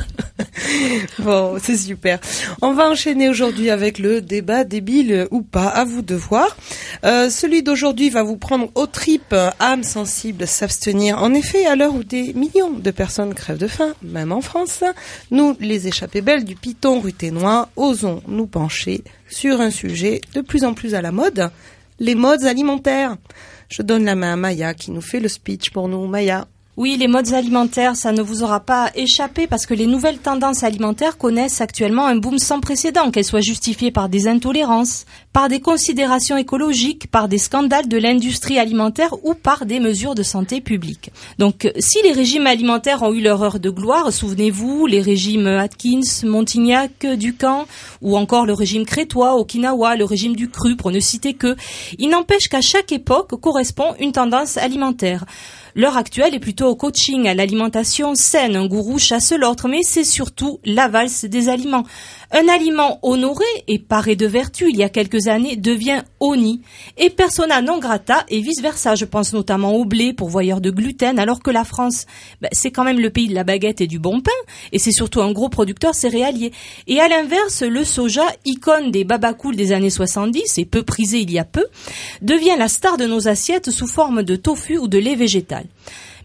Bon, c'est super. On va enchaîner aujourd'hui avec le débat débile ou pas, à vous de voir. Euh, celui d'aujourd'hui va vous prendre aux tripes, âme sensible, s'abstenir. En effet, à l'heure où des millions de personnes crèvent de faim, même en France, nous, les échappées belles du Piton ruténois, osons nous pencher sur un sujet de plus en plus à la mode, les modes alimentaires. Je donne la main à Maya qui nous fait le speech pour nous. Maya. Oui, les modes alimentaires, ça ne vous aura pas échappé parce que les nouvelles tendances alimentaires connaissent actuellement un boom sans précédent, qu'elles soient justifiées par des intolérances, par des considérations écologiques, par des scandales de l'industrie alimentaire ou par des mesures de santé publique. Donc, si les régimes alimentaires ont eu leur heure de gloire, souvenez-vous, les régimes Atkins, Montignac, Ducamp, ou encore le régime crétois, Okinawa, le régime du cru, pour ne citer que, il n'empêche qu'à chaque époque correspond une tendance alimentaire. L'heure actuelle est plutôt au coaching, à l'alimentation saine. Un gourou chasse l'autre, mais c'est surtout la valse des aliments. Un aliment honoré et paré de vertu il y a quelques années devient honni et persona non grata et vice-versa. Je pense notamment au blé, pourvoyeur de gluten, alors que la France, ben, c'est quand même le pays de la baguette et du bon pain et c'est surtout un gros producteur céréalier. Et à l'inverse, le soja, icône des babacools des années soixante-dix et peu prisé il y a peu, devient la star de nos assiettes sous forme de tofu ou de lait végétal.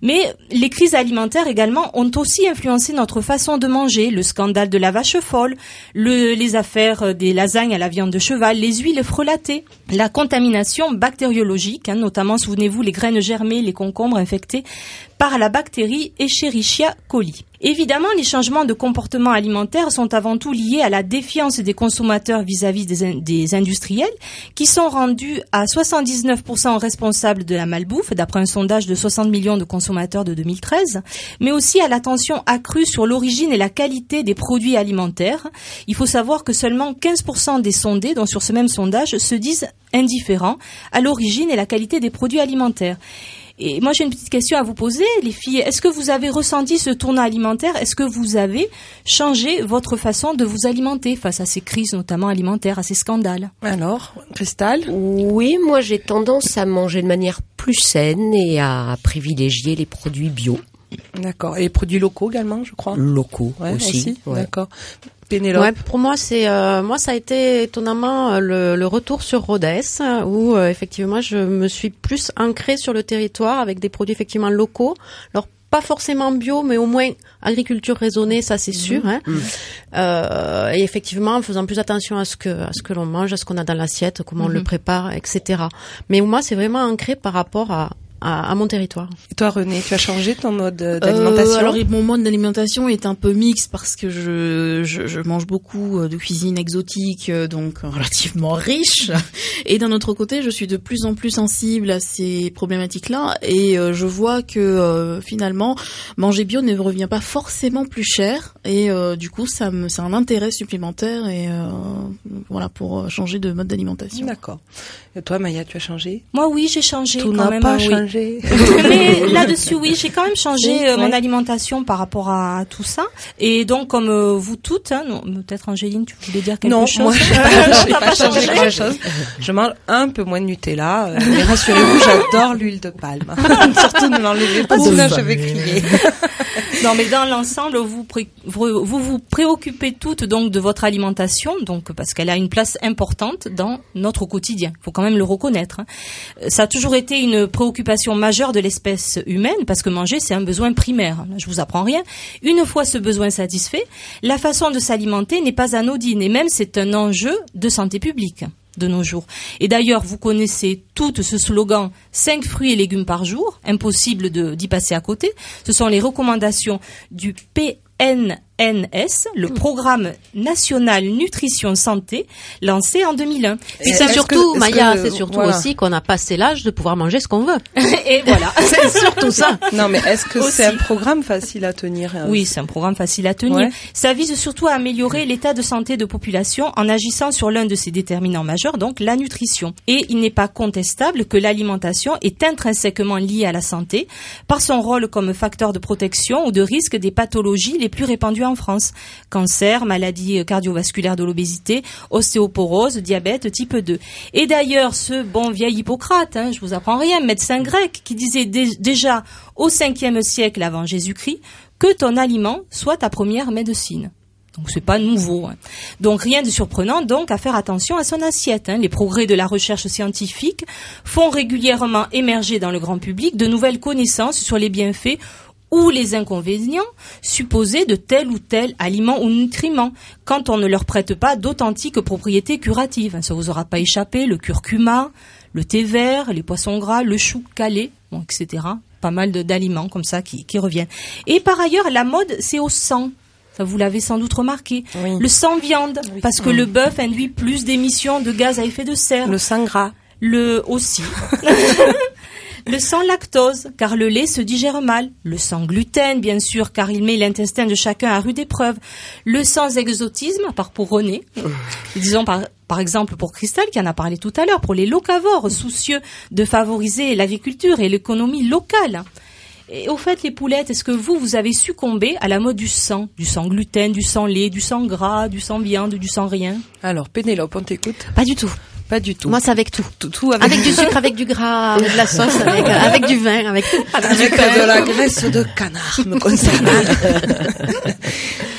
Mais les crises alimentaires également ont aussi influencé notre façon de manger. Le scandale de la vache folle, le, les affaires des lasagnes à la viande de cheval, les huiles frelatées, la contamination bactériologique, hein, notamment, souvenez-vous, les graines germées, les concombres infectés par la bactérie Escherichia coli. Évidemment, les changements de comportement alimentaire sont avant tout liés à la défiance des consommateurs vis-à-vis des, in- des industriels, qui sont rendus à soixante-dix-neuf pour cent responsables de la malbouffe, d'après un sondage de soixante millions de consommateurs de deux mille treize, mais aussi à l'attention accrue sur l'origine et la qualité des produits alimentaires. Il faut savoir que seulement quinze pour cent des sondés, dont sur ce même sondage, se disent indifférents à l'origine et la qualité des produits alimentaires. Et moi, j'ai une petite question à vous poser, les filles. Est-ce que vous avez ressenti ce tournant alimentaire? Est-ce que vous avez changé votre façon de vous alimenter face à ces crises, notamment alimentaires, à ces scandales? Alors, Cristal? Oui, moi j'ai tendance à manger de manière plus saine et à privilégier les produits bio. D'accord. Et les produits locaux également, je crois? Locaux Ouais, aussi. aussi. Ouais. D'accord. Pénélope? Ouais, pour moi, c'est euh, moi ça a été étonnamment euh, le, le retour sur Rhodes, où euh, effectivement je me suis plus ancrée sur le territoire avec des produits effectivement locaux. Alors pas forcément bio, mais au moins agriculture raisonnée, ça c'est sûr. Hein. Mmh. Euh, et effectivement, en faisant plus attention à ce que à ce que l'on mange, à ce qu'on a dans l'assiette, comment mmh. on le prépare, et cetera. Mais moi, c'est vraiment ancré par rapport à À, à mon territoire. Et toi, René, tu as changé ton mode d'alimentation? euh, Alors, mon mode d'alimentation est un peu mixte parce que je, je, je mange beaucoup de cuisine exotique, donc relativement riche. Et d'un autre côté, je suis de plus en plus sensible à ces problématiques-là et euh, je vois que euh, finalement, manger bio ne revient pas forcément plus cher et euh, du coup, ça me, c'est un intérêt supplémentaire et euh, voilà pour changer de mode d'alimentation. D'accord. Et toi, Maya, tu as changé? Moi, oui, j'ai changé. Tout quand n'a même, pas oui. changé. Mais là-dessus, oui, j'ai quand même changé Oui, euh, ouais. mon alimentation par rapport à tout ça. Et donc, comme euh, vous toutes, hein, non, peut-être Angéline, tu voulais dire quelque non, chose? moi, j'ai pas, j'ai pas changé grand-chose. Je mange un peu moins de Nutella. Euh, mais rassurez-vous, j'adore l'huile de palme. Surtout ne l'enlevez pas, sinon je vais crier. Non, mais dans l'ensemble, vous, pré- vous vous vous préoccupez toutes donc de votre alimentation, donc parce qu'elle a une place importante dans notre quotidien. Il faut quand même le reconnaître. Hein. Ça a toujours été une préoccupation majeure de l'espèce humaine, parce que manger, c'est un besoin primaire. Je vous apprends rien. Une fois ce besoin satisfait, la façon de s'alimenter n'est pas anodine, et même c'est un enjeu de santé publique de nos jours. Et d'ailleurs, vous connaissez toutes ce slogan « cinq fruits et légumes par jour », impossible de, d'y passer à côté. Ce sont les recommandations du P N N S, le Programme National Nutrition Santé, lancé en deux mille un. Et c'est surtout, que, Maya, que, c'est surtout voilà. aussi qu'on a passé l'âge de pouvoir manger ce qu'on veut. Et voilà. C'est surtout ça. Non, mais est-ce que Aussi. c'est un programme facile à tenir? hein Oui, c'est un programme facile à tenir. Ouais. Ça vise surtout à améliorer l'état de santé de population en agissant sur l'un de ses déterminants majeurs, donc la nutrition. Et il n'est pas contestable que l'alimentation est intrinsèquement liée à la santé par son rôle comme facteur de protection ou de risque des pathologies les plus répandues en France. Cancer, maladies cardiovasculaires de l'obésité, ostéoporose, diabète type deux. Et d'ailleurs, ce bon vieil Hippocrate, hein, je vous apprends rien, médecin grec, qui disait dé- déjà au cinquième siècle avant Jésus-Christ que ton aliment soit ta première médecine. Donc c'est pas nouveau. Hein. Donc rien de surprenant donc à faire attention à son assiette. Hein. Les progrès de la recherche scientifique font régulièrement émerger dans le grand public de nouvelles connaissances sur les bienfaits ou les inconvénients supposés de tel ou tel aliment ou nutriment, quand on ne leur prête pas d'authentiques propriétés curatives. Ça vous aura pas échappé, le curcuma, le thé vert, les poissons gras, le chou calé, bon, et cetera. Pas mal de, d'aliments comme ça qui, qui reviennent. Et par ailleurs, la mode, c'est au sang. Ça, vous l'avez sans doute remarqué. Oui. Le sang viande, Oui. parce que Mmh. le bœuf induit plus d'émissions de gaz à effet de serre. Le sang gras. Le aussi. Le sang lactose, car le lait se digère mal. Le sang gluten, bien sûr, car il met l'intestin de chacun à rude épreuve. Le sans exotisme, par pour René. Disons par, par exemple pour Cristal, qui en a parlé tout à l'heure, pour les locavores, soucieux de favoriser l'agriculture et l'économie locale. Et au fait, les poulettes, est-ce que vous, vous avez succombé à la mode du sang? Du sang gluten, du sang lait, du sang gras, du sang viande, du sang rien? Alors, Pénélope, on t'écoute? Pas du tout. Pas du tout. Moi, c'est avec tout. Tout, tout avec, Avec du sucre, avec du gras, avec de la sauce, avec, avec du vin, avec tout. avec de la graisse de canard me concernant.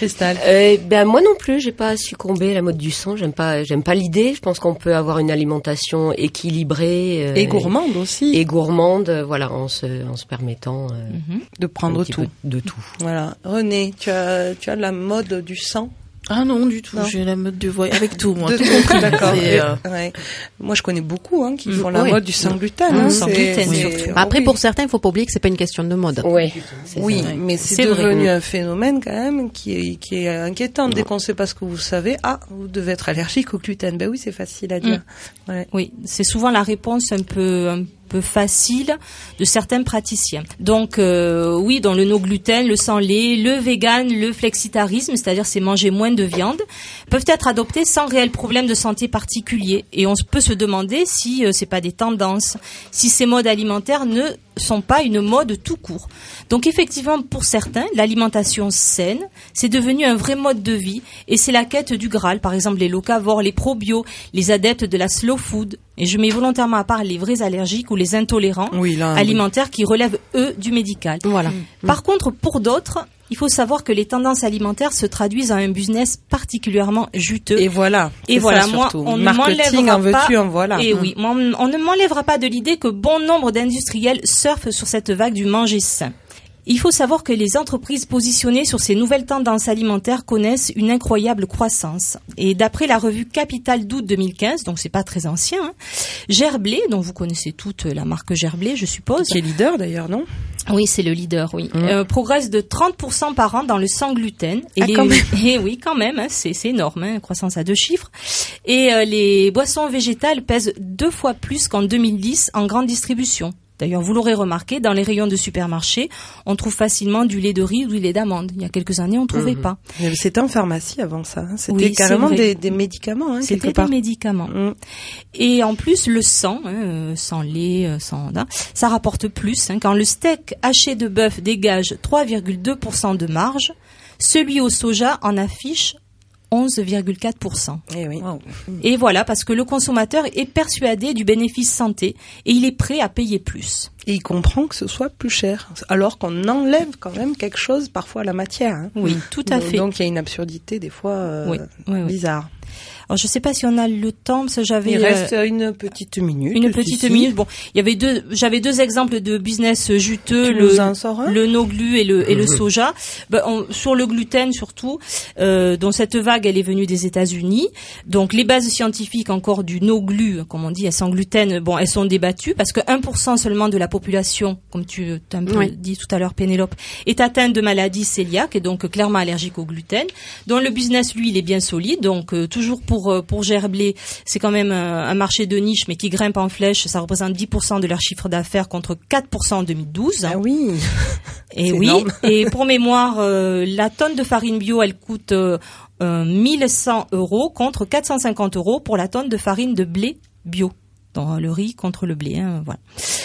Cristal. Euh, ben moi non plus, j'ai pas succombé à la mode du sang. J'aime pas, j'aime pas l'idée. Je pense qu'on peut avoir une alimentation équilibrée euh, Et gourmande aussi. et gourmande, euh, voilà, en se, en se permettant euh, De prendre un petit tout. peu de tout. Voilà. René, tu as, tu as la mode du sang? Ah non, du tout. Non. J'ai la mode du voyage avec tout, moi. De tout tout, compris. d'accord. C'est, Et- euh, ouais. Moi, je connais beaucoup hein, qui Mm, font la oui. mode du sans gluten. Mm, hein. sans C'est- gluten, c'est- surtout. Après, oui. pour certains, il faut pas oublier que c'est pas une question de mode. Oui, c'est Oui, ça. mais c'est C'est vrai. devenu un phénomène quand même qui est, qui est inquiétant. Dès qu'on sait pas ce que vous savez, ah, vous devez être allergique au gluten. Ben oui, c'est facile à dire. Ouais. Oui, c'est souvent la réponse un peu un peu facile de certains praticiens. Donc euh, oui, dans le no gluten, le sans lait, le vegan, le flexitarisme, c'est-à-dire c'est manger moins de viande, peuvent être adoptés sans réel problème de santé particulier. Et on peut se demander si euh, c'est pas des tendances, si ces modes alimentaires ne sont pas une mode tout court. Donc effectivement, pour certains, l'alimentation saine, c'est devenu un vrai mode de vie et c'est la quête du Graal. Par exemple, les locavores, les probio, les adeptes de la slow food. Et je mets volontairement à part les vrais allergiques ou les intolérants Oui, là, alimentaires qui relèvent, eux, du médical. Voilà. Par contre, pour d'autres, il faut savoir que les tendances alimentaires se traduisent en un business particulièrement juteux. Et voilà. Et c'est voilà, ça, moi, surtout. on ne Marketing, m'enlèvera en veux-tu, pas- en voilà. Et Hum. oui, on, on ne m'enlèvera pas de l'idée que bon nombre d'industriels surfent sur cette vague du manger sain. Il faut savoir que les entreprises positionnées sur ces nouvelles tendances alimentaires connaissent une incroyable croissance. Et d'après la revue Capital d'août deux mille quinze, donc c'est pas très ancien, hein, Gerblé, dont vous connaissez toute la marque Gerblé, je suppose. Qui est leader d'ailleurs, non? Oui, c'est le leader, oui. Mmh. Euh, progresse de trente pour cent par an dans le sans gluten. Et Ah, les, quand même. et oui, quand même, hein, c'est, c'est énorme, hein, croissance à deux chiffres. Et euh, les boissons végétales pèsent deux fois plus qu'en deux mille dix en grande distribution. D'ailleurs, vous l'aurez remarqué, dans les rayons de supermarché, on trouve facilement du lait de riz ou du lait d'amande. Il y a quelques années, on ne trouvait Mmh. pas. Mais C'était en pharmacie avant ça. hein. C'était Oui, c'est carrément vrai. des, des médicaments, hein, C'était quelque des part. médicaments. Mmh. Et en plus, le sang, hein, euh, sans lait, euh, sans, hein, ça rapporte plus. Hein, quand le steak haché de bœuf dégage trois virgule deux pour cent de marge, celui au soja en affiche onze virgule quatre pour cent. Eh oui. Et voilà, parce que le consommateur est persuadé du bénéfice santé et il est prêt à payer plus. Et il comprend que ce soit plus cher, alors qu'on enlève quand même quelque chose parfois à la matière. hein. Oui, tout à Donc, fait. Donc il y a une absurdité des fois euh, Oui, oui, oui. bizarre. Alors, je sais pas si on a le temps, parce que j'avais... Il euh, reste une petite minute. Une petite ici. minute. Bon, il y avait deux, j'avais deux exemples de business juteux, Tu le, nous en sors un le no-glu et le, et le soja. Ben, on- sur le gluten surtout, euh, dont cette vague, elle est venue des États-Unis. Donc, les bases scientifiques encore du no-glu, comme on dit, elles sans gluten, bon, elles sont débattues parce que un pour cent seulement de la population, comme tu t'as un peu Oui. dit tout à l'heure, Pénélope, est atteinte de maladie cœliaque et donc clairement allergique au gluten. Dont le business, lui, il est bien solide. Donc, euh, toujours pour, euh, pour Gerblé, c'est quand même un, un marché de niche, mais qui grimpe en flèche. Ça représente dix pour cent de leur chiffre d'affaires contre quatre pour cent en deux mille douze. Ah oui. Et c'est oui. énorme. Et pour mémoire, euh, la tonne de farine bio, elle coûte euh, euh, mille cent euros contre quatre cent cinquante euros pour la tonne de farine de blé bio. Dans le riz contre le blé, hein, voilà.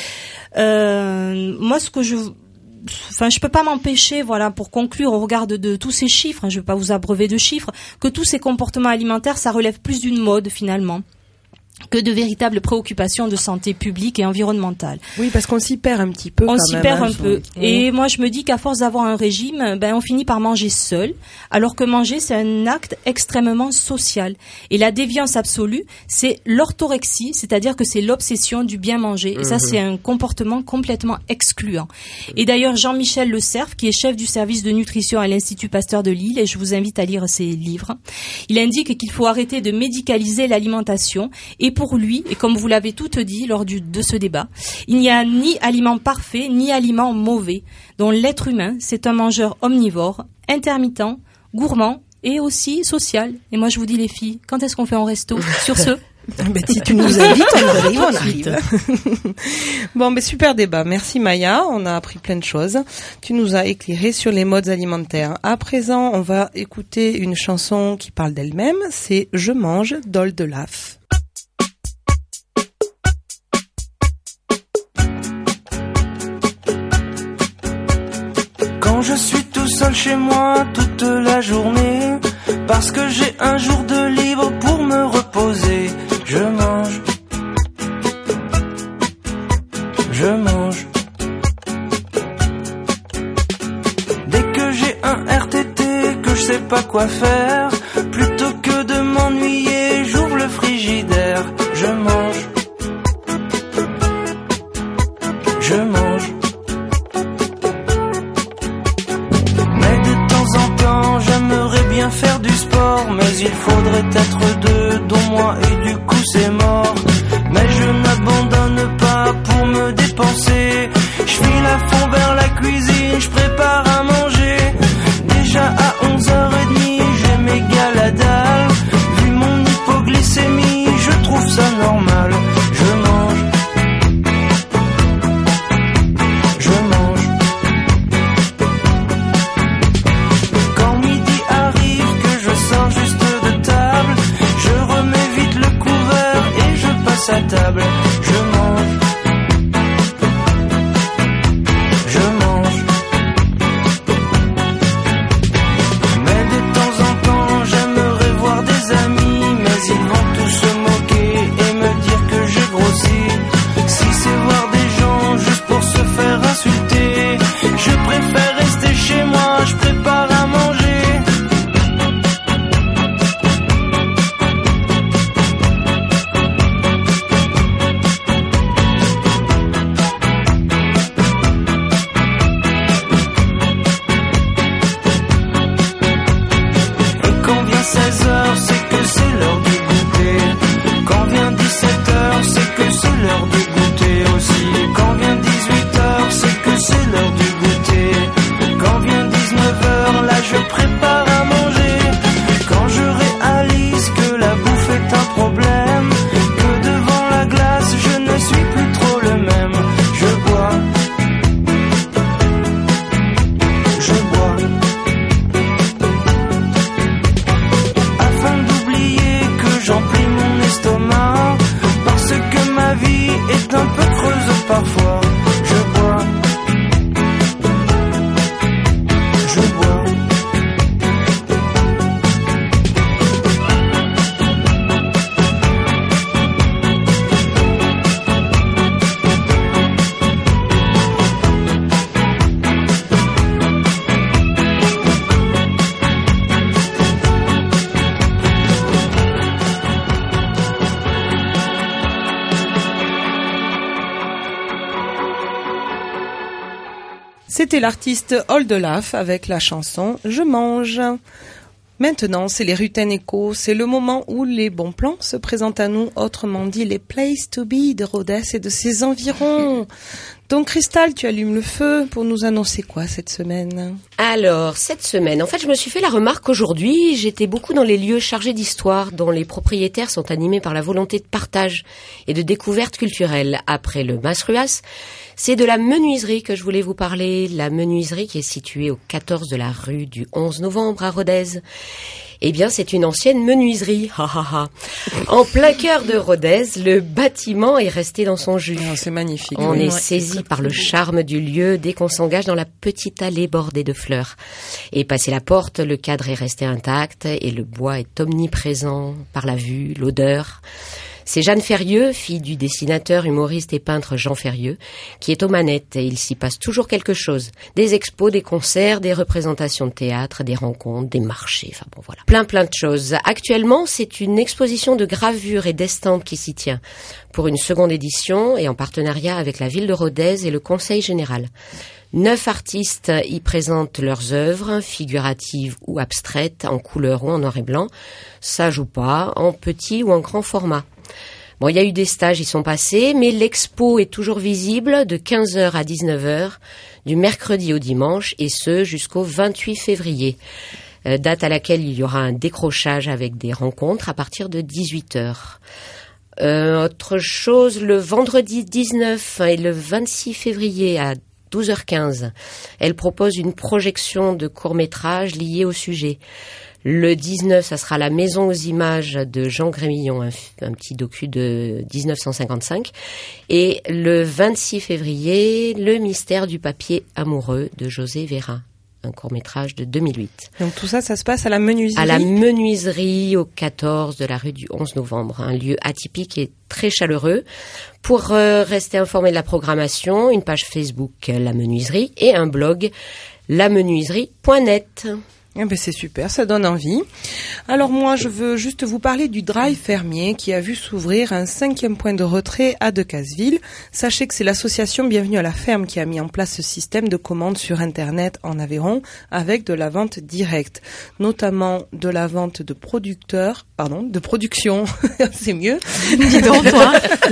Euh, moi, ce que je Enfin, je peux pas m'empêcher, voilà, pour conclure, au regard de, de tous ces chiffres, hein, je vais pas vous abreuver de chiffres, que tous ces comportements alimentaires, ça relève plus d'une mode finalement que de véritables préoccupations de santé publique et environnementale. Oui, parce qu'on s'y perd un petit peu. On quand s'y même, perd hein. un peu. Oui. Et moi, je me dis qu'à force d'avoir un régime, ben, on finit par manger seul, alors que manger, c'est un acte extrêmement social. Et la déviance absolue, c'est l'orthorexie, c'est-à-dire que c'est l'obsession du bien manger. Et ça, c'est un comportement complètement excluant. Et d'ailleurs, Jean-Michel Le Cerf, qui est chef du service de nutrition à l'Institut Pasteur de Lille, et je vous invite à lire ses livres, il indique qu'il faut arrêter de médicaliser l'alimentation. Et pour lui, et comme vous l'avez toutes dit lors du, de ce débat, il n'y a ni aliment parfait, ni aliment mauvais. Donc l'être humain, c'est un mangeur omnivore, intermittent, gourmand et aussi social. Et moi, je vous dis les filles, quand est-ce qu'on fait en resto? Sur ce, Ben, si tu nous invites, on arrive, on arrive. Bon, ben super débat. Merci Maya, on a appris plein de choses. Tu nous as éclairé sur les modes alimentaires. À présent, on va écouter une chanson qui parle d'elle-même. C'est Je mange d'Ol de Laf. Quand je suis tout seul chez moi toute la journée, parce que j'ai un jour de libre pour me reposer, je mange, je mange. Dès que j'ai un R T T, que je sais pas quoi faire. Plutôt que de m'ennuyer, j'ouvre le frigidaire. Je mange. Je mange. Mais de temps en temps, j'aimerais bien faire du sport. Mais il faudrait être deux, dont moi, et du coup c'est mort. Mais je n'abandonne pas pour me dépenser. Je file à fond vers la cuisine, je prépare à manger. Déjà à onze heures trente, j'ai méga la dalle. Vu mon hypoglycémie, je trouve ça normal. Je mange. Je mange. Quand midi arrive, que je sors juste de table, je remets vite le couvert et je passe à table. Je mange. C'était l'artiste Oldelaf avec la chanson Je mange. Maintenant, c'est les Ruten Echo. C'est le moment où les bons plans se présentent à nous, autrement dit les places to be de Rodez et de ses environs. Donc Cristal, tu allumes le feu pour nous annoncer quoi cette semaine? Alors, cette semaine, en fait, je me suis fait la remarque qu'aujourd'hui, j'étais beaucoup dans les lieux chargés d'histoire, dont les propriétaires sont animés par la volonté de partage et de découverte culturelle. Après le Masruas, c'est de la menuiserie que je voulais vous parler. La menuiserie qui est située au quatorze de la rue du onze novembre à Rodez. Eh bien, c'est une ancienne menuiserie. Ha, ha, ha. En plein cœur de Rodez, le bâtiment est resté dans son jus. Oh, c'est magnifique. On oui. est Ouais, saisi par le charme du lieu dès qu'on s'engage dans la petite allée bordée de fleurs. Et passé la porte, le cadre est resté intact et le bois est omniprésent par la vue, l'odeur. C'est Jeanne Ferrieux, fille du dessinateur, humoriste et peintre Jean Ferrieux, qui est aux manettes et il s'y passe toujours quelque chose. Des expos, des concerts, des représentations de théâtre, des rencontres, des marchés, enfin bon voilà. Plein plein de choses. Actuellement, c'est une exposition de gravures et d'estampes qui s'y tient pour une seconde édition et en partenariat avec la ville de Rodez et le Conseil général. Neuf artistes y présentent leurs œuvres, figuratives ou abstraites, en couleur ou en noir et blanc, sage ou pas, en petit ou en grand format. Bon, il y a eu des stages, ils sont passés, mais l'expo est toujours visible de quinze heures à dix-neuf heures, du mercredi au dimanche, et ce jusqu'au vingt-huit février, euh, date à laquelle il y aura un décrochage avec des rencontres à partir de dix-huit heures. Euh, autre chose, le vendredi dix-neuf et le vingt-six février à douze heures quinze, elle propose une projection de court-métrage lié au sujet. Le dix-neuf, ça sera La Maison aux images de Jean Grémillon, un, un petit docu de dix-neuf cent cinquante-cinq. Et le vingt-six février, Le mystère du papier amoureux de José Vera, un court-métrage de deux mille huit. Donc tout ça, ça se passe à la menuiserie? À la menuiserie au quatorze de la rue du onze novembre, un lieu atypique et très chaleureux. Pour euh, rester informé de la programmation, une page Facebook La Menuiserie et un blog la menuiserie point net. Eh ben c'est super, ça donne envie. Alors moi, je veux juste vous parler du Drive Fermier qui a vu s'ouvrir un cinquième point de retrait à Decazeville. Sachez que c'est l'association Bienvenue à la ferme qui a mis en place ce système de commande sur Internet en Aveyron avec de la vente directe, notamment de la vente de producteurs, pardon, de production, c'est mieux. Dis donc, toi.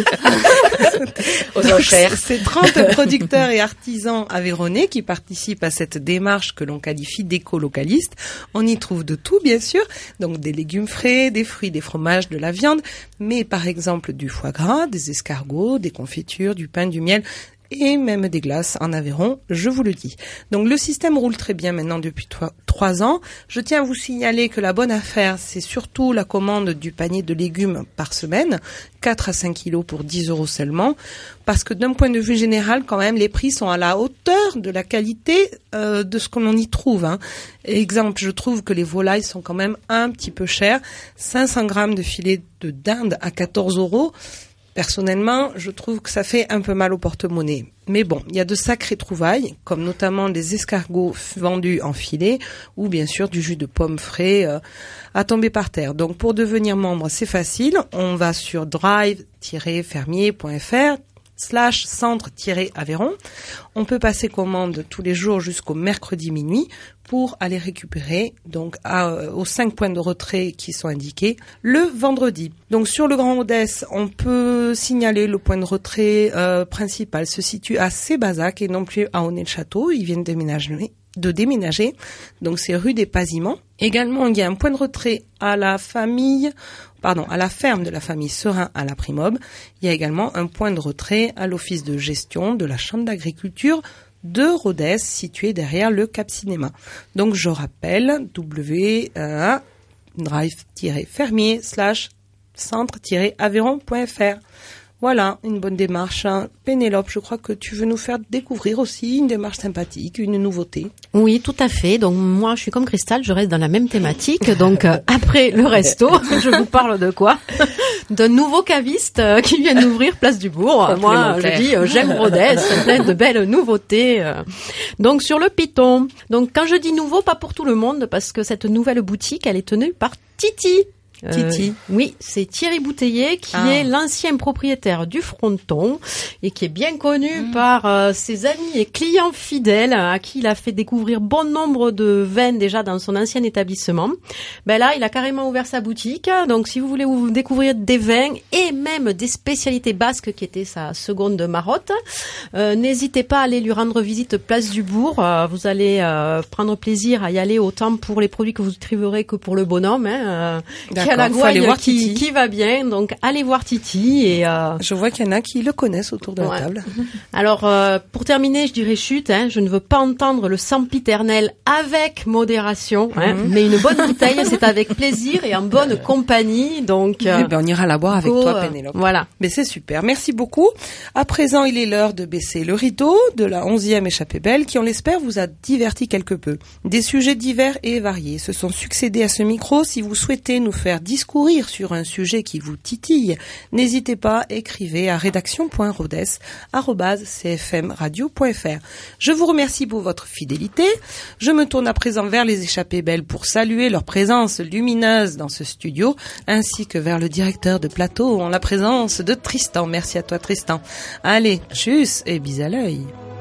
Aux enchères. C'est trente producteurs et artisans aveyronnais qui participent à cette démarche que l'on qualifie d'éco-localiste. On y trouve de tout, bien sûr, donc des légumes frais, des fruits, des fromages, de la viande, mais par exemple du foie gras, des escargots, des confitures, du pain, du miel et même des glaces en Aveyron, je vous le dis. Donc le système roule très bien maintenant depuis trois ans. Je tiens à vous signaler que la bonne affaire, c'est surtout la commande du panier de légumes par semaine, quatre à cinq kilos pour dix euros seulement, parce que d'un point de vue général, quand même, les prix sont à la hauteur de la qualité euh, de ce que l'on y trouve. Hein. Exemple, je trouve que les volailles sont quand même un petit peu chères. cinq cents grammes de filet de dinde à quatorze euros. Personnellement, je trouve que ça fait un peu mal au porte-monnaie. Mais bon, il y a de sacrées trouvailles, comme notamment des escargots vendus en filet, ou bien sûr du jus de pomme frais euh, à tomber par terre. Donc pour devenir membre, c'est facile. On va sur drive tiret fermier point f r slash centre-aveyron. On peut passer commande tous les jours jusqu'au mercredi minuit pour aller récupérer donc à, aux cinq points de retrait qui sont indiqués le vendredi. Donc sur le Grand Rodez, on peut signaler le point de retrait euh, principal se situe à Sébazac et non plus à Honnay-le-Château. Ils viennent déménager. de déménager. Donc c'est rue des Pasiments. Également, il y a un point de retrait à la famille, pardon, à la ferme de la famille Serin à la Primobe. Il y a également un point de retrait à l'office de gestion de la Chambre d'agriculture de Rodez, situé derrière le Cap Cinéma. Donc je rappelle, w un drive-fermier slash centre-aveyron point f r. Voilà, une bonne démarche. Hein. Pénélope, je crois que tu veux nous faire découvrir aussi une démarche sympathique, une nouveauté. Oui, tout à fait. Donc moi, je suis comme Cristal, je reste dans la même thématique. Donc euh, après le resto, je vous parle de quoi? D'un nouveau caviste euh, qui vient d'ouvrir Place du Bourg. Moi, je dis, euh, j'aime Rodez, plein de belles nouveautés. Euh. Donc sur le Piton. Donc quand je dis nouveau, pas pour tout le monde, parce que cette nouvelle boutique, elle est tenue par Titi. Titi. Euh, oui, c'est Thierry Bouteiller qui ah. est l'ancien propriétaire du Fronton et qui est bien connu mmh. par euh, ses amis et clients fidèles à qui il a fait découvrir bon nombre de vins déjà dans son ancien établissement. Ben là, il a carrément ouvert sa boutique. Donc, si vous voulez vous découvrir des vins et même des spécialités basques qui étaient sa seconde marotte, euh, n'hésitez pas à aller lui rendre visite Place du Bourg. Euh, vous allez euh, prendre plaisir à y aller autant pour les produits que vous trouverez que pour le bonhomme. Hein, euh, à la gouaille qui, qui va bien, donc allez voir Titi et euh... je vois qu'il y en a qui le connaissent autour de ouais. la table. Alors euh, pour terminer, je dirais chute, hein, je ne veux pas entendre le sempiternel avec modération, hein, mm-hmm. mais une bonne bouteille, c'est avec plaisir et en bonne compagnie, donc. Euh, eh ben on ira la boire avec go, toi, Pénélope. Euh, voilà. Mais c'est super, merci beaucoup. À présent, il est l'heure de baisser le rideau de la onzième échappée belle, qui on l'espère vous a diverti quelque peu. Des sujets divers et variés se sont succédés à ce micro. Si vous souhaitez nous faire discourir sur un sujet qui vous titille, n'hésitez pas, écrivez à rédaction point rodez arobase c f m radio point f r. Je vous remercie pour votre fidélité. Je me tourne à présent vers les échappées belles pour saluer leur présence lumineuse dans ce studio, ainsi que vers le directeur de plateau en la présence de Tristan. Merci à toi, Tristan. Allez, tchuss et bis à l'œil.